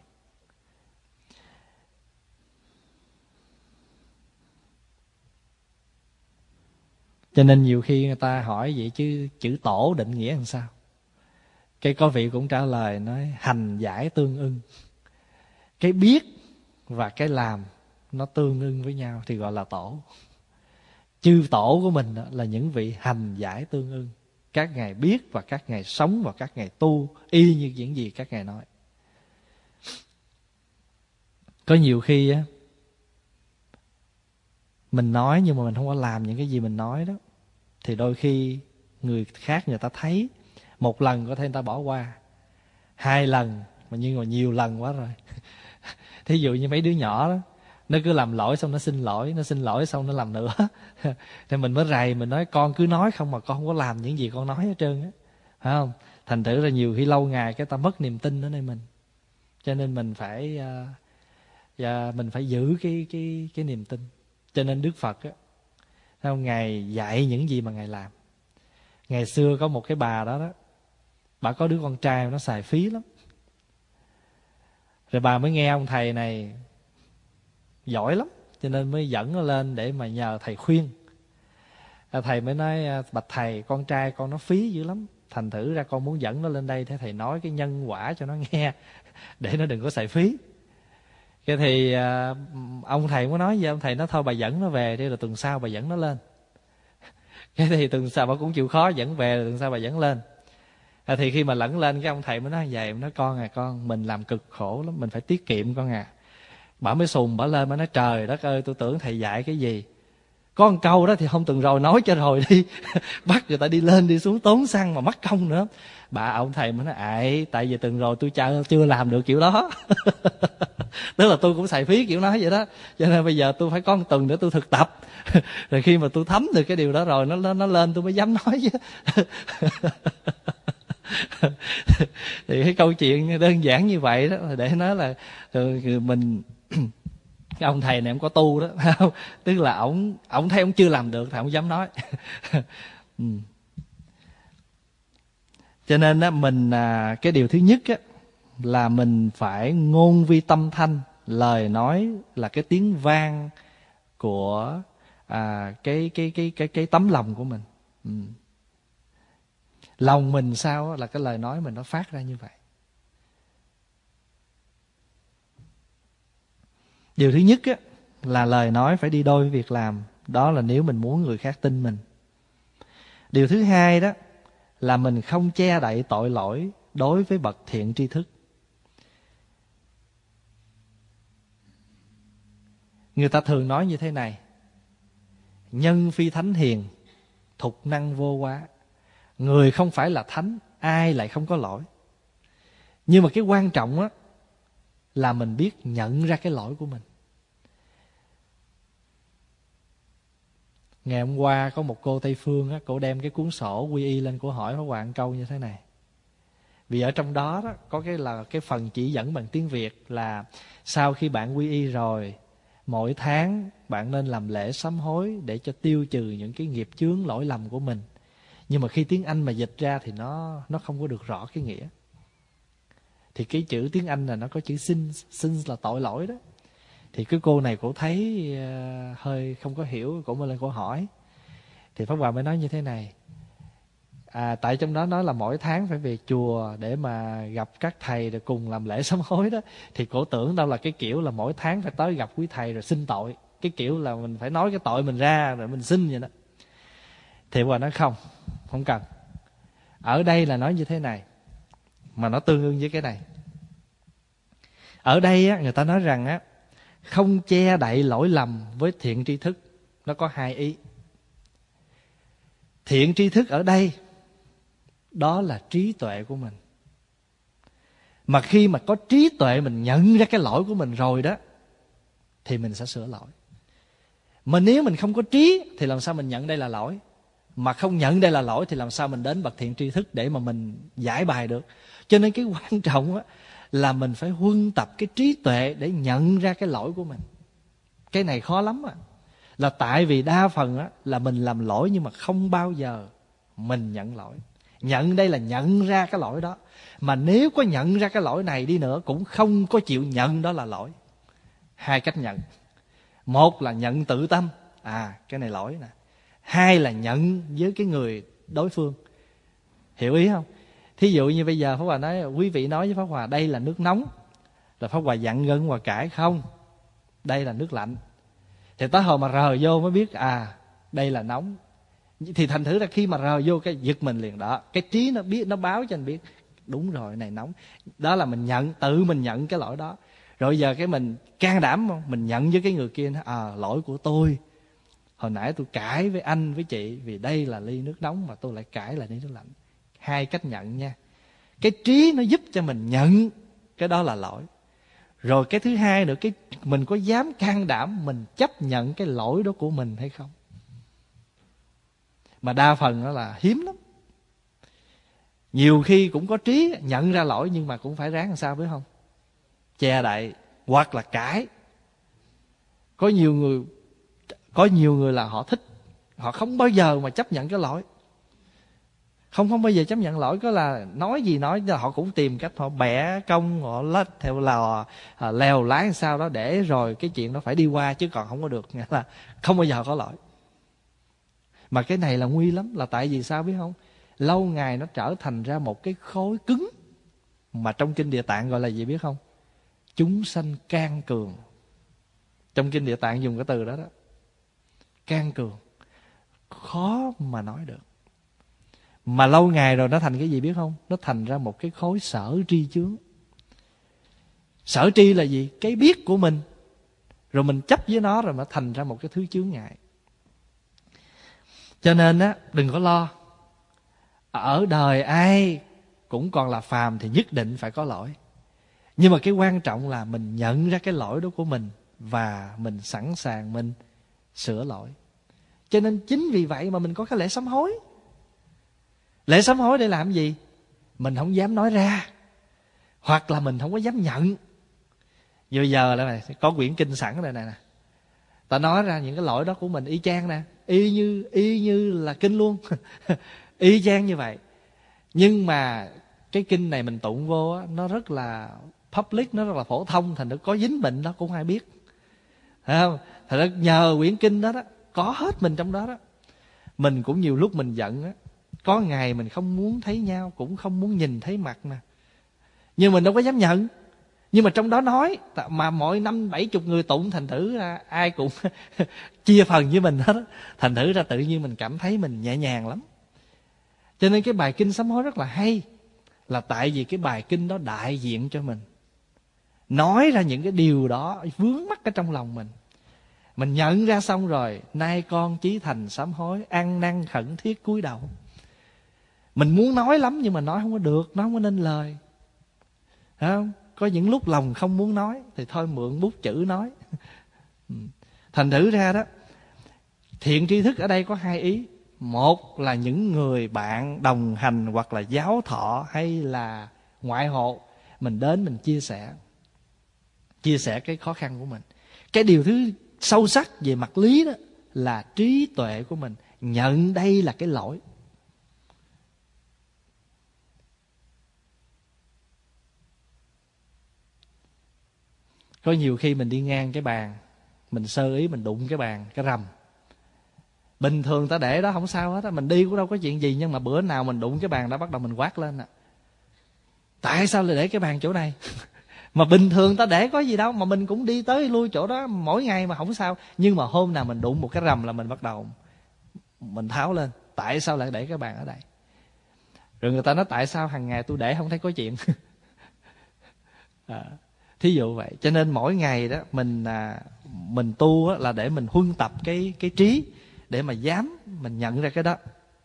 Cho nên nhiều khi người ta hỏi vậy chứ chữ tổ định nghĩa làm sao? Cái có vị cũng trả lời nói hành giải tương ưng. Cái biết và cái làm nó tương ưng với nhau thì gọi là tổ. Chư tổ của mình là những vị hành giải tương ưng. Các ngài biết và các ngài sống và các ngài tu y như những gì các ngài nói. Có nhiều khi á, mình nói nhưng mà mình không có làm những cái gì mình nói đó, thì đôi khi người khác người ta thấy, một lần có thể người ta bỏ qua, hai lần mà nhưng mà nhiều lần quá rồi. Thí dụ như mấy đứa nhỏ đó, nó cứ làm lỗi xong nó xin lỗi, nó xin lỗi xong nó làm nữa. Thì mình mới rầy, mình nói con cứ nói không mà con không có làm những gì con nói hết trơn á, phải không? Thành thử là nhiều khi lâu ngày cái ta mất niềm tin ở nơi mình. Cho nên mình phải uh, và mình phải giữ cái cái cái niềm tin. Cho nên Đức Phật á, ngài dạy những gì mà ngài làm. Ngày xưa có một cái bà đó đó, bà có đứa con trai mà nó xài phí lắm. Rồi bà mới nghe ông thầy này giỏi lắm, cho nên mới dẫn nó lên để mà nhờ thầy khuyên. Thầy mới nói bạch thầy, con trai con nó phí dữ lắm, thành thử ra con muốn dẫn nó lên đây, thế thầy nói cái nhân quả cho nó nghe để nó đừng có xài phí. Cái thì à, ông thầy có nói với ông thầy, nó thôi bà dẫn nó về đi, rồi tuần sau bà dẫn nó lên. Cái thì tuần sau bà cũng chịu khó dẫn về, rồi tuần sau bà dẫn lên. À, thì khi mà lẫn lên, cái ông thầy mới nói vậy, nói con à con, mình làm cực khổ lắm, mình phải tiết kiệm con à. Bà mới sùng, bà lên, bà nói trời đất ơi, tôi tưởng thầy dạy cái gì. Có một câu đó thì hôm tuần rồi nói cho rồi đi. Bắt người ta đi lên đi xuống tốn xăng mà mất công nữa. Bà ông thầy mới nói ại, tại vì tuần rồi tôi chưa, chưa làm được kiểu đó. Tức là tôi cũng xài phí kiểu nói vậy đó. Cho nên bây giờ tôi phải có một tuần để tôi thực tập. Rồi khi mà tôi thấm được cái điều đó rồi, nó nó lên tôi mới dám nói chứ. Thì cái câu chuyện đơn giản như vậy đó, để nói là mình cái ông thầy này ông có tu đó, tức là ông ông thấy ông chưa làm được thì ông dám nói. Ừ. Cho nên á, mình à, cái điều thứ nhất á, là mình phải ngôn vi tâm thanh, lời nói là cái tiếng vang của à, cái cái cái cái cái tấm lòng của mình. Ừ. Lòng mình sao á, là cái lời nói mình nó phát ra như vậy. Điều thứ nhất á, là lời nói phải đi đôi với việc làm. Đó là nếu mình muốn người khác tin mình. Điều thứ hai đó là mình không che đậy tội lỗi đối với bậc thiện tri thức. Người ta thường nói như thế này: nhân phi thánh hiền, thục năng vô quá. Người không phải là thánh, ai lại không có lỗi. Nhưng mà cái quan trọng á, là mình biết nhận ra cái lỗi của mình. Ngày hôm qua có một cô Tây Phương á, cô đem cái cuốn sổ quy y lên, cô hỏi Pháp Hòa một câu như thế này. Vì ở trong đó, đó có cái là cái phần chỉ dẫn bằng tiếng Việt là sau khi bạn quy y rồi, mỗi tháng bạn nên làm lễ sám hối để cho tiêu trừ những cái nghiệp chướng lỗi lầm của mình. Nhưng mà khi tiếng Anh mà dịch ra thì nó nó không có được rõ cái nghĩa. Thì cái chữ tiếng Anh là nó có chữ sin, sin là tội lỗi đó. Thì cái cô này cô thấy uh, hơi không có hiểu, cô mới lên cô hỏi. Thì Pháp Hòa mới nói như thế này: à, tại trong đó nói là mỗi tháng phải về chùa để mà gặp các thầy rồi cùng làm lễ sám hối đó. Thì cô tưởng đâu là cái kiểu là mỗi tháng phải tới gặp quý thầy rồi xin tội. Cái kiểu là mình phải nói cái tội mình ra rồi mình xin vậy đó. Thì Pháp Hòa nói không, không cần. Ở đây là nói như thế này, mà nó tương ưng với cái này. Ở đây á, người ta nói rằng á, không che đậy lỗi lầm với thiện tri thức. Nó có hai ý. Thiện tri thức ở đây, đó là trí tuệ của mình. Mà khi mà có trí tuệ, mình nhận ra cái lỗi của mình rồi đó, thì mình sẽ sửa lỗi. Mà nếu mình không có trí thì làm sao mình nhận đây là lỗi? Mà không nhận đây là lỗi thì làm sao mình đến bậc thiện tri thức để mà mình giải bài được? Cho nên cái quan trọng á, là mình phải huân tập cái trí tuệ để nhận ra cái lỗi của mình. Cái này khó lắm à. Là tại vì đa phần á, là mình làm lỗi nhưng mà không bao giờ mình nhận lỗi. Nhận đây là nhận ra cái lỗi đó. Mà nếu có nhận ra cái lỗi này đi nữa cũng không có chịu nhận đó là lỗi. Hai cách nhận. Một là nhận tự tâm, à cái này lỗi nè. Hai là nhận với cái người đối phương. Hiểu ý không? Thí dụ như bây giờ Pháp Hòa nói, quý vị nói với Pháp Hòa đây là nước nóng, rồi Pháp Hòa dặn Ngân Hòa cãi không, đây là nước lạnh. Thì tới hồi mà rờ vô mới biết à đây là nóng. Thì thành thử ra khi mà rờ vô cái giật mình liền đó. Cái trí nó biết, nó báo cho anh biết đúng rồi, này nóng. Đó là mình nhận, tự mình nhận cái lỗi đó. Rồi giờ cái mình can đảm không? Mình nhận với cái người kia, à lỗi của tôi, hồi nãy tôi cãi với anh với chị vì đây là ly nước nóng mà tôi lại cãi là ly nước lạnh. Hai cách nhận nha. Cái trí nó giúp cho mình nhận cái đó là lỗi. Rồi cái thứ hai nữa, cái mình có dám can đảm mình chấp nhận cái lỗi đó của mình hay không? Mà đa phần đó là hiếm lắm. Nhiều khi cũng có trí nhận ra lỗi nhưng mà cũng phải ráng làm sao biết không? Che đậy hoặc là cãi. Có nhiều người có nhiều người là họ thích, họ không bao giờ mà chấp nhận cái lỗi. Không không bao giờ chấp nhận lỗi, có là nói gì nói, họ cũng tìm cách họ bẻ cong, họ lết theo lò à, lèo lái sao đó để rồi cái chuyện đó phải đi qua, chứ còn không có được, nghĩa là không bao giờ có lỗi. Mà cái này là nguy lắm, là tại vì sao biết không? lâu ngày nó trở thành ra một cái khối cứng, mà trong Kinh Địa Tạng gọi là gì biết không? Chúng sanh can cường. Trong Kinh Địa Tạng dùng cái từ đó đó, can cường, khó mà nói được. Mà lâu ngày rồi nó thành cái gì biết không? Nó thành ra một cái khối sở tri chướng. Sở tri là gì? Cái biết của mình, rồi mình chấp với nó, rồi nó thành ra một cái thứ chướng ngại. Cho nên á, đừng có lo. Ở đời ai cũng còn là phàm thì nhất định phải có lỗi. Nhưng mà cái quan trọng là mình nhận ra cái lỗi đó của mình và mình sẵn sàng mình sửa lỗi. Cho nên chính vì vậy mà mình có cái lễ sám hối. Lễ sám hối để làm gì? Mình không dám nói ra, hoặc là mình không có dám nhận. Bây giờ là này, có quyển kinh sẵn đây nè, ta nói ra những cái lỗi đó của mình y chang nè, y như y như là kinh luôn. Y chang như vậy. Nhưng mà cái kinh này mình tụng vô á, nó rất là public, nó rất là phổ thông, thành nó có dính bệnh đó cũng không ai biết. Thấy không? Thành ra nhờ quyển kinh đó đó, có hết mình trong đó đó. Mình cũng nhiều lúc mình giận á, có ngày mình không muốn thấy nhau, cũng không muốn nhìn thấy mặt nè, nhưng mình đâu có dám nhận. Nhưng mà trong đó nói, mà mỗi năm bảy chục người tụng, thành thử ra ai cũng chia phần với mình hết. Thành thử ra tự nhiên mình cảm thấy mình nhẹ nhàng lắm. Cho nên cái bài kinh sám hối rất là hay, là tại vì cái bài kinh đó đại diện cho mình, nói ra những cái điều đó vướng mắc ở trong lòng mình. Mình nhận ra xong rồi, nay con chí thành sám hối, ăn năn khẩn thiết cúi đầu. Mình muốn nói lắm nhưng mà nói không có được, nói không có nên lời. Thấy không? Có những lúc lòng không muốn nói thì thôi mượn bút chữ nói. Thành thử ra đó, thiện tri thức ở đây có hai ý. Một là những người bạn đồng hành hoặc là giáo thọ hay là ngoại hộ, mình đến mình chia sẻ, chia sẻ cái khó khăn của mình. Cái điều thứ sâu sắc về mặt lý đó là trí tuệ của mình, nhận đây là cái lỗi. Có nhiều khi mình đi ngang cái bàn, mình sơ ý mình đụng cái bàn, cái rầm. Bình thường ta để đó không sao hết á, mình đi cũng đâu có chuyện gì. Nhưng mà bữa nào mình đụng cái bàn đó bắt đầu mình quát lên à. Tại sao lại để cái bàn chỗ này? Mà bình thường ta để có gì đâu, mà mình cũng đi tới lui chỗ đó mỗi ngày mà không sao. Nhưng mà hôm nào mình đụng một cái rầm là mình bắt đầu mình tháo lên. Tại sao lại để cái bàn ở đây? Rồi người ta nói tại sao hàng ngày tôi để không thấy có chuyện. À, thí dụ vậy. Cho nên mỗi ngày đó mình à, mình tu á, là để mình huân tập cái cái trí, để mà dám mình nhận ra cái đó.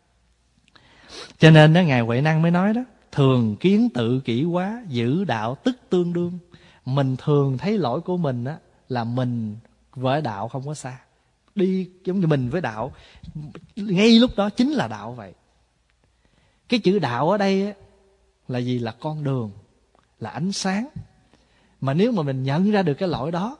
Cho nên đó Ngài Huệ Năng mới nói đó, thường kiến tự kỷ quá, giữ đạo tức tương đương. Mình thường thấy lỗi của mình á, là mình với đạo không có xa. Đi giống như mình với đạo, ngay lúc đó chính là đạo vậy. Cái chữ đạo ở đây á, là gì? Là con đường, là ánh sáng. Mà nếu mà mình nhận ra được cái lỗi đó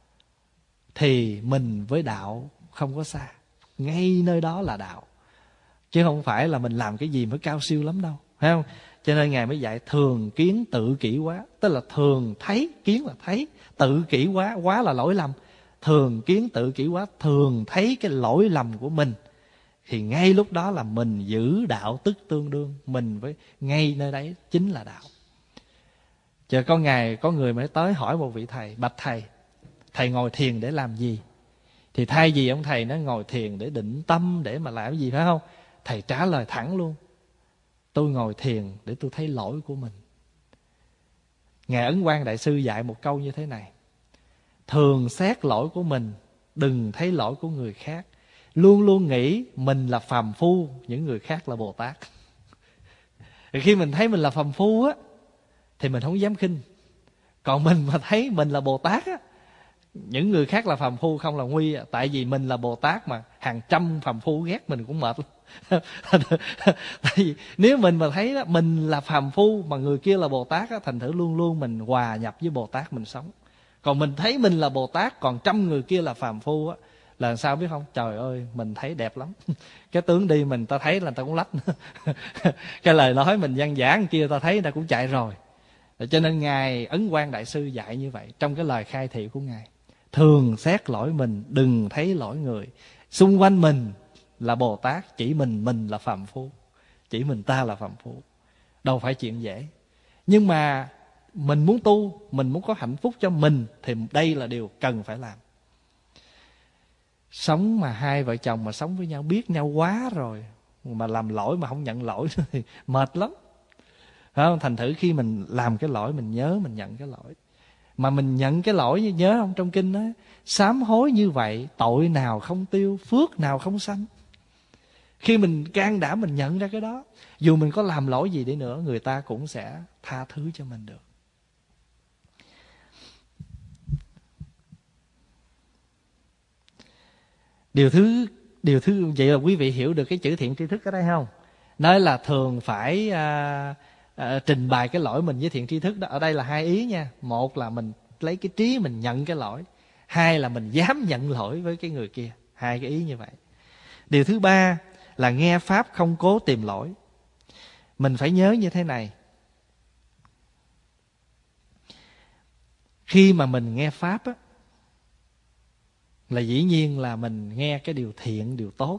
thì mình với đạo không có xa. Ngay nơi đó là đạo, chứ không phải là mình làm cái gì mới cao siêu lắm đâu, phải không? Cho nên Ngài mới dạy thường kiến tự kỷ quá. Tức là thường thấy, kiến là thấy, tự kỷ quá, quá là lỗi lầm. Thường kiến tự kỷ quá, thường thấy cái lỗi lầm của mình, thì ngay lúc đó là mình giữ đạo tức tương đương. Mình với ngay nơi đấy chính là đạo. Chờ có ngày có người mới tới hỏi một vị thầy, bạch thầy, thầy ngồi thiền để làm gì? Thì thay vì ông thầy nó ngồi thiền để định tâm, để mà làm cái gì, phải không? Thầy trả lời thẳng luôn, tôi ngồi thiền để tôi thấy lỗi của mình. Ngài Ấn Quang Đại Sư dạy một câu như thế này: thường xét lỗi của mình, đừng thấy lỗi của người khác. Luôn luôn nghĩ mình là phàm phu, những người khác là Bồ Tát. Khi mình thấy mình là phàm phu á, thì mình không dám khinh. Còn mình mà thấy mình là Bồ Tát á, những người khác là phàm phu không là nguy. Tại vì mình là Bồ Tát mà hàng trăm phàm phu ghét mình cũng mệt. Tại vì nếu mình mà thấy đó, mình là phàm phu mà người kia là Bồ Tát á, thành thử luôn luôn mình hòa nhập với Bồ Tát mình sống. Còn mình thấy mình là Bồ Tát, còn trăm người kia là phàm phu á, là sao biết không? Trời ơi, mình thấy đẹp lắm. Cái tướng đi mình ta thấy là ta cũng lách. Cái lời nói mình văn giả kia ta thấy ta cũng chạy rồi. Cho nên Ngài Ấn Quang Đại Sư dạy như vậy trong cái lời khai thị của Ngài: thường xét lỗi mình, đừng thấy lỗi người. Xung quanh mình là Bồ Tát, chỉ mình mình là phàm phu. chỉ mình ta là phàm phu, đâu phải chuyện dễ. Nhưng mà mình muốn tu, mình muốn có hạnh phúc cho mình, thì đây là điều cần phải làm. Sống mà hai vợ chồng mà sống với nhau, biết nhau quá rồi, mà làm lỗi mà không nhận lỗi thì mệt lắm. Phải không? Thành thử khi mình làm cái lỗi, mình nhớ mình nhận cái lỗi. Mà mình nhận cái lỗi, nhớ không, trong kinh đó, sám hối như vậy, tội nào không tiêu, phước nào không sanh. Khi mình can đảm mình nhận ra cái đó, dù mình có làm lỗi gì đi nữa, người ta cũng sẽ tha thứ cho mình được. Điều thứ điều thứ vậy là quý vị hiểu được cái chữ thiện tri thức ở đây không? Nói là thường phải à, à, trình bày cái lỗi mình với thiện tri thức đó. Ở đây là hai ý nha. Một là mình lấy cái trí mình nhận cái lỗi, hai là mình dám nhận lỗi với cái người kia. Hai cái ý như vậy. Điều thứ ba là nghe pháp không cố tìm lỗi. Mình phải nhớ như thế này. Khi mà mình nghe pháp á, là dĩ nhiên là mình nghe cái điều thiện, điều tốt.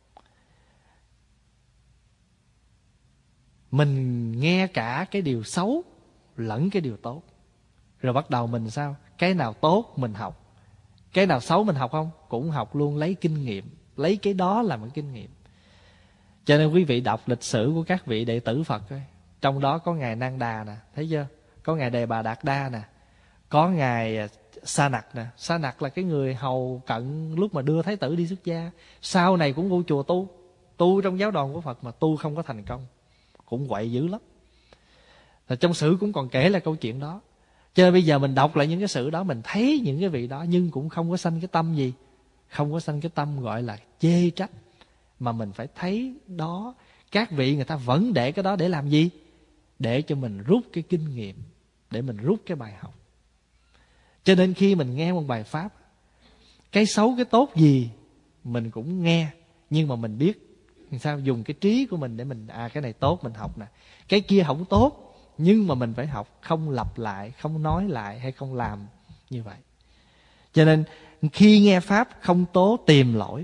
Mình nghe cả cái điều xấu lẫn cái điều tốt. Rồi bắt đầu mình sao? Cái nào tốt mình học, cái nào xấu mình học không? Cũng học luôn, lấy kinh nghiệm. Lấy cái đó làm cái kinh nghiệm. Cho nên quý vị đọc lịch sử của các vị đệ tử Phật ấy. Trong đó có Ngài Nang Đà nè, thấy chưa? Có Ngài Đề Bà Đạt Đa nè, có Ngài Sa Nặc nè. Sa Nặc là cái người hầu cận lúc mà đưa Thái tử đi xuất gia. Sau này cũng vô chùa tu, tu trong giáo đoàn của Phật mà tu không có thành công, cũng quậy dữ lắm. Và trong sử cũng còn kể là câu chuyện đó. Cho nên bây giờ mình đọc lại những cái sự đó, mình thấy những cái vị đó, nhưng cũng không có sanh cái tâm gì, không có sanh cái tâm gọi là chê trách. Mà mình phải thấy đó, các vị người ta vẫn để cái đó để làm gì? Để cho mình rút cái kinh nghiệm, để mình rút cái bài học. Cho nên khi mình nghe một bài pháp, cái xấu cái tốt gì mình cũng nghe, nhưng mà mình biết sao dùng cái trí của mình để mình, à cái này tốt mình học nè, cái kia không tốt, nhưng mà mình phải học, không lặp lại, không nói lại hay không làm như vậy. Cho nên khi nghe pháp không tố tìm lỗi.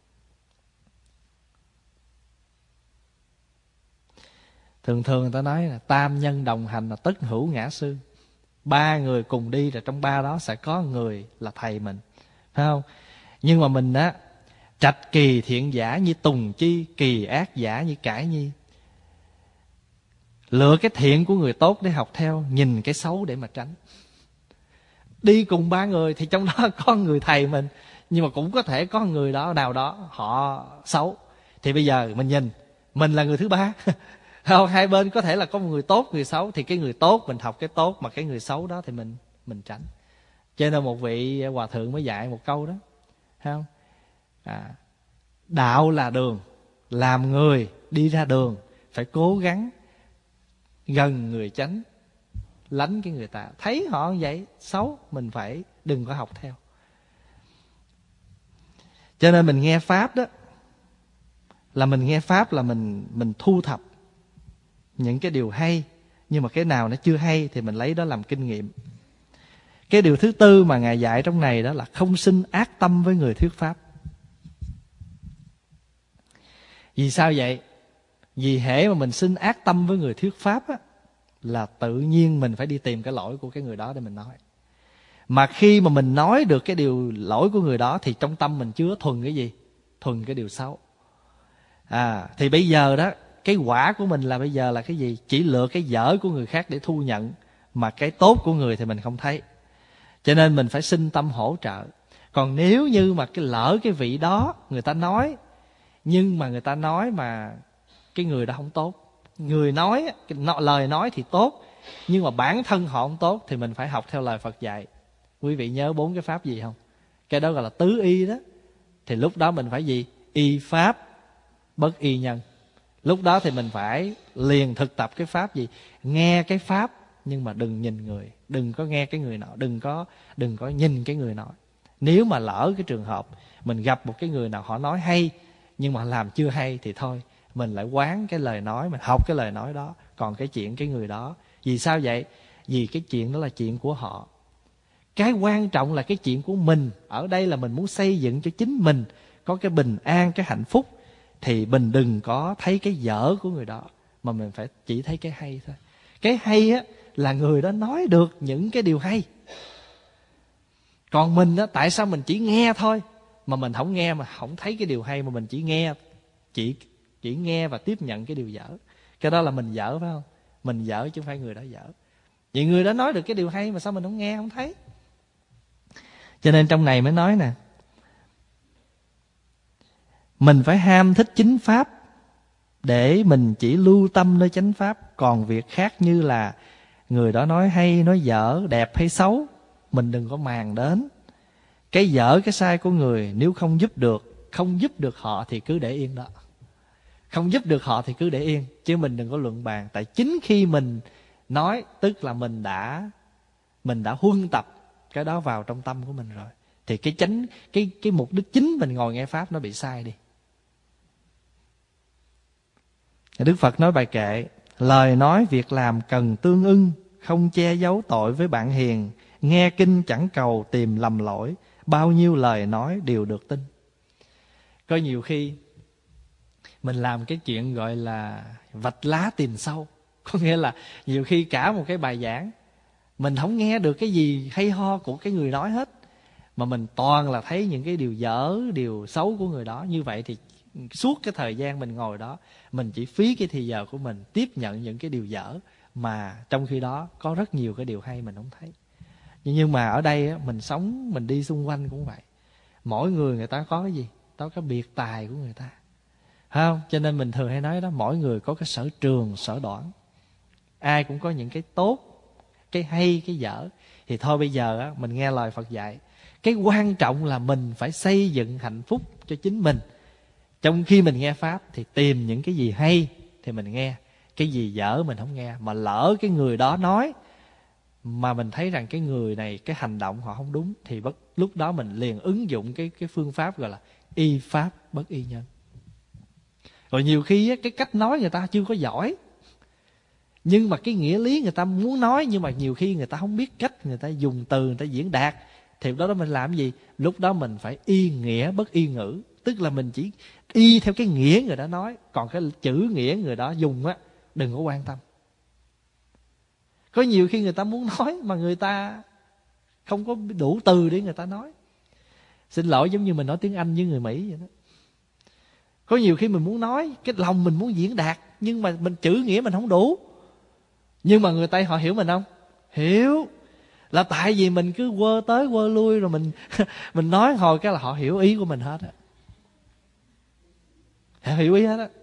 Thường thường người ta nói là tam nhân đồng hành là tất hữu ngã sư. Ba người cùng đi, là trong ba đó sẽ có người là thầy mình, phải không? Nhưng mà mình á, trạch kỳ thiện giả như tùng chi, kỳ ác giả như cải nhi. Lựa cái thiện của người tốt để học theo, nhìn cái xấu để mà tránh. Đi cùng ba người thì trong đó có người thầy mình, nhưng mà cũng có thể có người đó nào đó họ xấu. Thì bây giờ mình nhìn, mình là người thứ ba. Hai bên có thể là có một người tốt, người xấu, thì cái người tốt mình học cái tốt, mà cái người xấu đó thì mình mình tránh. Cho nên một vị hòa thượng mới dạy một câu đó, thấy không? À, đạo là đường, làm người đi ra đường phải cố gắng gần người chánh, lánh cái người ta. Thấy họ như vậy xấu, mình phải đừng có học theo. Cho nên mình nghe pháp đó, là mình nghe pháp là mình mình thu thập những cái điều hay, nhưng mà cái nào nó chưa hay thì mình lấy đó làm kinh nghiệm. Cái điều thứ tư mà Ngài dạy trong này đó là không sinh ác tâm với người thuyết pháp. Vì sao vậy? Vì hễ mà mình sinh ác tâm với người thuyết pháp á, là tự nhiên mình phải đi tìm cái lỗi của cái người đó để mình nói. Mà khi mà mình nói được cái điều lỗi của người đó, thì trong tâm mình chứa thuần cái gì? Thuần cái điều xấu. À, thì bây giờ đó, cái quả của mình là bây giờ là cái gì? Chỉ lựa cái dở của người khác để thu nhận, mà cái tốt của người thì mình không thấy. Cho nên mình phải sinh tâm hỗ trợ. Còn nếu như mà cái lỡ cái vị đó người ta nói, nhưng mà người ta nói mà cái người đó không tốt, người nói cái lời nói thì tốt, nhưng mà bản thân họ không tốt, thì mình phải học theo lời Phật dạy. Quý vị nhớ bốn cái pháp gì không? Cái đó gọi là tứ y đó. Thì lúc đó mình phải gì? Y pháp bất y nhân. Lúc đó thì mình phải liền thực tập cái pháp gì? Nghe cái pháp, nhưng mà đừng nhìn người, đừng có nghe cái người nọ, đừng có đừng có nhìn cái người nọ. Nếu mà lỡ cái trường hợp mình gặp một cái người nào họ nói hay, nhưng mà làm chưa hay, thì thôi, mình lại quán cái lời nói, mình học cái lời nói đó. Còn cái chuyện cái người đó, vì sao vậy? Vì cái chuyện đó là chuyện của họ. Cái quan trọng là cái chuyện của mình. Ở đây là mình muốn xây dựng cho chính mình có cái bình an, cái hạnh phúc. thì mình đừng có thấy cái dở của người đó, mà mình phải chỉ thấy cái hay thôi. Cái hay á là người đó nói được những cái điều hay. Còn mình á, tại sao mình chỉ nghe thôi mà mình không nghe, mà không thấy cái điều hay, mà mình chỉ nghe, chỉ chỉ nghe và tiếp nhận cái điều dở. Cái đó là mình dở, phải không? Mình dở chứ không phải người đó dở. Vì người đó nói được cái điều hay mà sao mình không nghe, không thấy. Cho nên trong này mới nói nè, mình phải ham thích chính pháp để mình chỉ lưu tâm nơi chánh pháp. Còn việc khác như là người đó nói hay, nói dở, đẹp hay xấu, mình đừng có màng đến. Cái dở, cái sai của người nếu không giúp được, không giúp được họ thì cứ để yên đó. Không giúp được họ thì cứ để yên, chứ mình đừng có luận bàn. Tại chính khi mình nói, tức là mình đã mình đã huân tập cái đó vào trong tâm của mình rồi, thì cái chánh cái cái mục đích chính mình ngồi nghe pháp nó bị sai đi. Đức Phật nói bài kệ: lời nói việc làm cần tương ưng, không che giấu tội với bạn hiền. Nghe kinh chẳng cầu tìm lầm lỗi, bao nhiêu lời nói đều được tin. Có nhiều khi mình làm cái chuyện gọi là vạch lá tìm sâu. Có nghĩa là nhiều khi cả một cái bài giảng mình không nghe được cái gì hay ho của cái người nói hết, mà mình toàn là thấy những cái điều dở, điều xấu của người đó. Như vậy thì suốt cái thời gian mình ngồi đó, mình chỉ phí cái thì giờ của mình tiếp nhận những cái điều dở, mà trong khi đó có rất nhiều cái điều hay mình không thấy. Nhưng mà ở đây mình sống, mình đi xung quanh cũng vậy. Mỗi người người ta có cái gì? Có cái biệt tài của người ta, phải không? Cho nên mình thường hay nói đó, mỗi người có cái sở trường, sở đoản. Ai cũng có những cái tốt, cái hay, cái dở. Thì thôi bây giờ á, mình nghe lời Phật dạy, cái quan trọng là mình phải xây dựng hạnh phúc cho chính mình. Trong khi mình nghe pháp thì tìm những cái gì hay thì mình nghe, cái gì dở mình không nghe. Mà lỡ cái người đó nói mà mình thấy rằng cái người này, cái hành động họ không đúng, thì bất, lúc đó mình liền ứng dụng cái, cái phương pháp gọi là y pháp bất y nhân. Rồi nhiều khi á, cái cách nói người ta chưa có giỏi, nhưng mà cái nghĩa lý người ta muốn nói, nhưng mà nhiều khi người ta không biết cách người ta dùng từ, người ta diễn đạt. Thì lúc đó mình làm gì? Lúc đó mình phải y nghĩa bất y ngữ. Tức là mình chỉ y theo cái nghĩa người đó nói, còn cái chữ nghĩa người đó dùng á, đừng có quan tâm. Có nhiều khi người ta muốn nói mà người ta không có đủ từ để người ta nói. Xin lỗi, giống như mình nói tiếng Anh với người Mỹ vậy đó. Có nhiều khi mình muốn nói, cái lòng mình muốn diễn đạt, nhưng mà mình chữ nghĩa mình không đủ. Nhưng mà người Tây họ hiểu mình không? Hiểu. Là tại vì mình cứ quơ tới quơ lui, rồi mình mình nói hồi cái là họ hiểu ý của mình hết á. Họ hiểu ý hết á.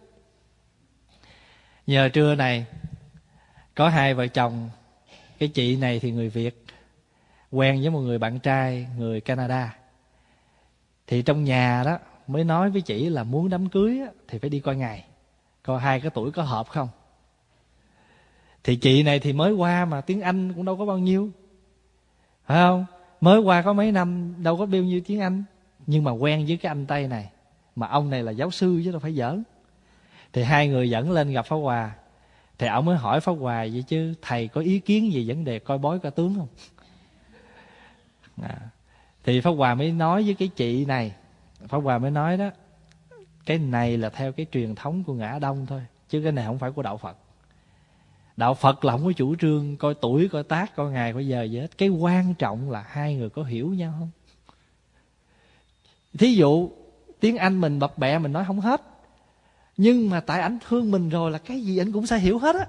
Nhờ trưa này có hai vợ chồng. Cái chị này thì người Việt, quen với một người bạn trai người Canada. Thì trong nhà đó mới nói với chị là muốn đám cưới á, thì phải đi coi ngày, coi hai cái tuổi có hợp không. Thì chị này thì mới qua mà tiếng Anh cũng đâu có bao nhiêu, phải không? Mới qua có mấy năm, đâu có bao nhiêu tiếng Anh. Nhưng mà quen với cái anh Tây này, mà ông này là giáo sư chứ đâu phải giỡn. Thì hai người dẫn lên gặp Pháp Hòa. Thì ông mới hỏi Pháp Hòa vậy chứ thầy có ý kiến gì vấn đề coi bói coi tướng không? À. Thì Pháp Hòa mới nói với cái chị này, Pháp Hòa mới nói đó, cái này là theo cái truyền thống của Ngã Đông thôi, chứ cái này không phải của Đạo Phật. Đạo Phật là không có chủ trương coi tuổi, coi tác, coi ngày, coi giờ gì hết. Cái quan trọng là hai người có hiểu nhau không. Thí dụ tiếng Anh mình bập bẹ mình nói không hết, nhưng mà tại ảnh thương mình rồi là cái gì ảnh cũng sẽ hiểu hết á.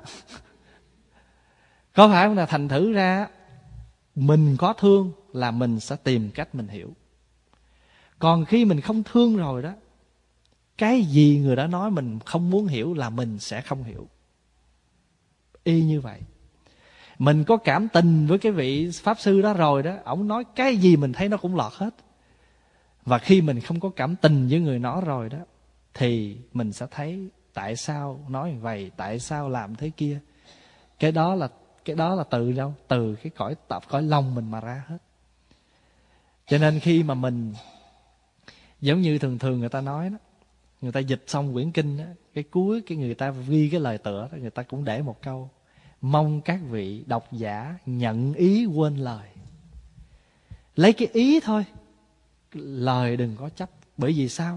Có phải không? Là thành thử ra mình có thương là mình sẽ tìm cách mình hiểu. Còn khi mình không thương rồi đó, cái gì người đã nói mình không muốn hiểu là mình sẽ không hiểu. Y như vậy. Mình có cảm tình với cái vị Pháp Sư đó rồi đó, ổng nói cái gì mình thấy nó cũng lọt hết. Và khi mình không có cảm tình với người nói rồi đó, thì mình sẽ thấy tại sao nói như vậy, tại sao làm thế kia. Cái đó là cái đó là từ đâu? Từ cái cõi tập cõi lòng mình mà ra hết. Cho nên khi mà mình, giống như thường thường người ta nói đó, người ta dịch xong quyển kinh đó, cái cuối cái người ta ghi cái lời tựa đó, người ta cũng để một câu: mong các vị độc giả nhận ý quên lời. Lấy cái ý thôi, lời đừng có chấp. Bởi vì sao?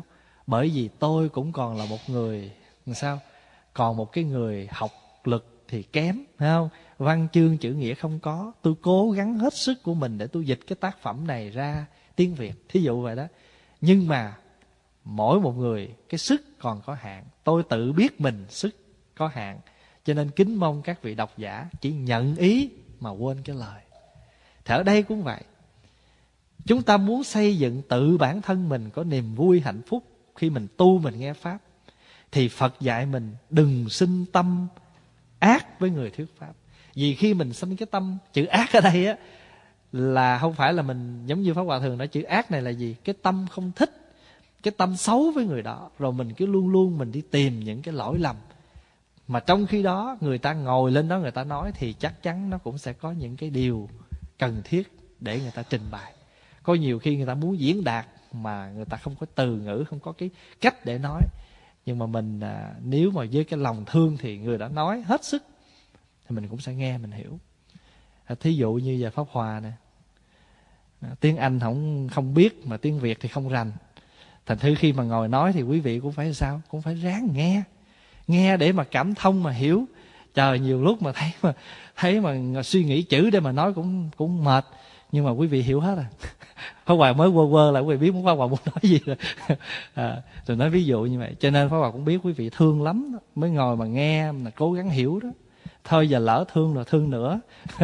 Bởi vì tôi cũng còn là một người sao, còn một cái người học lực thì kém, phải không? Văn chương chữ nghĩa không có. Tôi cố gắng hết sức của mình để tôi dịch cái tác phẩm này ra tiếng Việt, thí dụ vậy đó. Nhưng mà mỗi một người cái sức còn có hạn. Tôi tự biết mình sức có hạn, cho nên kính mong các vị độc giả chỉ nhận ý mà quên cái lời. Thì ở đây cũng vậy. Chúng ta muốn xây dựng tự bản thân mình có niềm vui hạnh phúc khi mình tu, mình nghe Pháp, thì Phật dạy mình đừng sinh tâm ác với người thuyết Pháp. Vì khi mình sinh cái tâm, chữ ác ở đây á, là không phải là mình giống như Pháp Hòa thường nói, chữ ác này là gì? Cái tâm không thích, cái tâm xấu với người đó. Rồi mình cứ luôn luôn mình đi tìm những cái lỗi lầm. Mà trong khi đó người ta ngồi lên đó người ta nói, thì chắc chắn nó cũng sẽ có những cái điều cần thiết để người ta trình bày. Có nhiều khi người ta muốn diễn đạt mà người ta không có từ ngữ, không có cái cách để nói. Nhưng mà mình à, nếu mà với cái lòng thương thì người đã nói hết sức, thì mình cũng sẽ nghe, mình hiểu. À, thí dụ như giờ Pháp Hòa nè, à, tiếng Anh không không biết mà tiếng Việt thì không rành. Thành thử khi mà ngồi nói thì quý vị cũng phải sao? Cũng phải ráng nghe. Nghe để mà cảm thông mà hiểu. Trời, nhiều lúc mà thấy mà thấy mà suy nghĩ chữ để mà nói cũng cũng mệt. Nhưng mà quý vị hiểu hết à. Pháp Hòa mới quơ quơ là quý vị biết Pháp Hòa muốn nói gì rồi. À, rồi nói ví dụ như vậy. Cho nên Pháp Hòa cũng biết quý vị thương lắm đó. Mới ngồi mà nghe, mà cố gắng hiểu đó. Thôi giờ lỡ thương rồi thương nữa.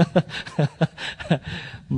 ừ.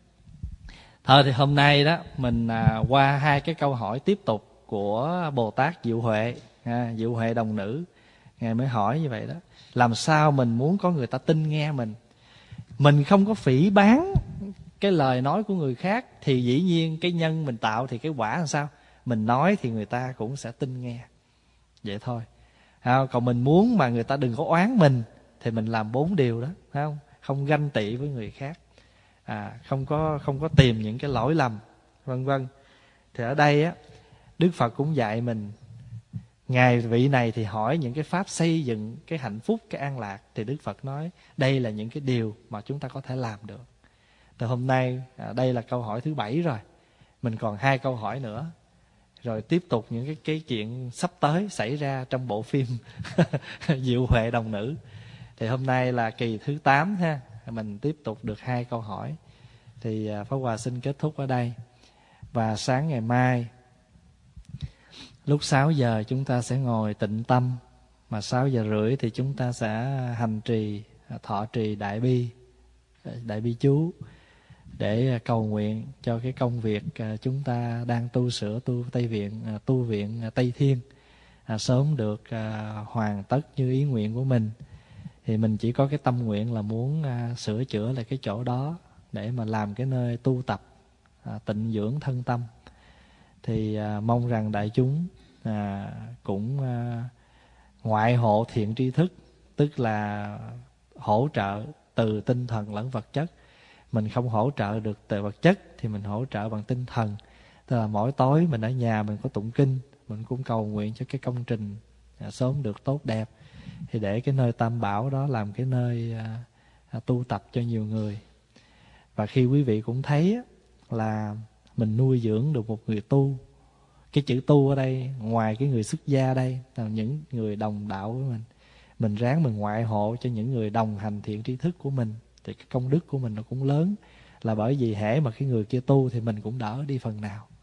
Thôi thì hôm nay đó mình à, qua hai cái câu hỏi tiếp tục của Bồ Tát Diệu Huệ, à, Diệu Huệ đồng nữ. Ngài mới hỏi như vậy đó. Làm sao mình muốn có người ta tin nghe mình? Mình không có phỉ báng cái lời nói của người khác, thì dĩ nhiên cái nhân mình tạo thì cái quả làm sao? Mình nói thì người ta cũng sẽ tin nghe. Vậy thôi. À, còn mình muốn mà người ta đừng có oán mình, thì mình làm bốn điều đó, phải không? Không ganh tị với người khác, à, không có không có tìm những cái lỗi lầm, vân vân. Thì ở đây á, Đức Phật cũng dạy mình. Ngài vị này thì hỏi những cái pháp xây dựng cái hạnh phúc, cái an lạc, thì Đức Phật nói đây là những cái điều mà chúng ta có thể làm được. Từ hôm nay à, đây là câu hỏi thứ bảy rồi, mình còn hai câu hỏi nữa, rồi tiếp tục những cái cái chuyện sắp tới xảy ra trong bộ phim Diệu Huệ đồng nữ. Thì hôm nay là kỳ thứ tám ha, mình tiếp tục được hai câu hỏi. Thì Pháp Hòa xin kết thúc ở đây. Và sáng ngày mai lúc sáu giờ chúng ta sẽ ngồi tịnh tâm, mà sáu giờ rưỡi thì chúng ta sẽ hành trì, thọ trì đại bi, đại bi chú, để cầu nguyện cho cái công việc chúng ta đang tu sửa tu Tây Viện, tu viện Tây Thiên sớm được hoàn tất như ý nguyện của mình. Thì mình chỉ có cái tâm nguyện là muốn sửa chữa lại cái chỗ đó để mà làm cái nơi tu tập, tịnh dưỡng thân tâm. Thì mong rằng đại chúng cũng ngoại hộ thiện tri thức, tức là hỗ trợ từ tinh thần lẫn vật chất. Mình không hỗ trợ được từ vật chất thì mình hỗ trợ bằng tinh thần. Tức là mỗi tối mình ở nhà mình có tụng kinh, mình cũng cầu nguyện cho cái công trình sớm được tốt đẹp, thì để cái nơi Tam Bảo đó làm cái nơi à, tu tập cho nhiều người. Và khi quý vị cũng thấy á, là mình nuôi dưỡng được một người tu. Cái chữ tu ở đây, ngoài cái người xuất gia đây, là những người đồng đạo với mình. Mình ráng mình ngoại hộ cho những người đồng hành thiện tri thức của mình, thì cái công đức của mình nó cũng lớn. Là bởi vì hễ mà cái người kia tu thì mình cũng đỡ đi phần nào.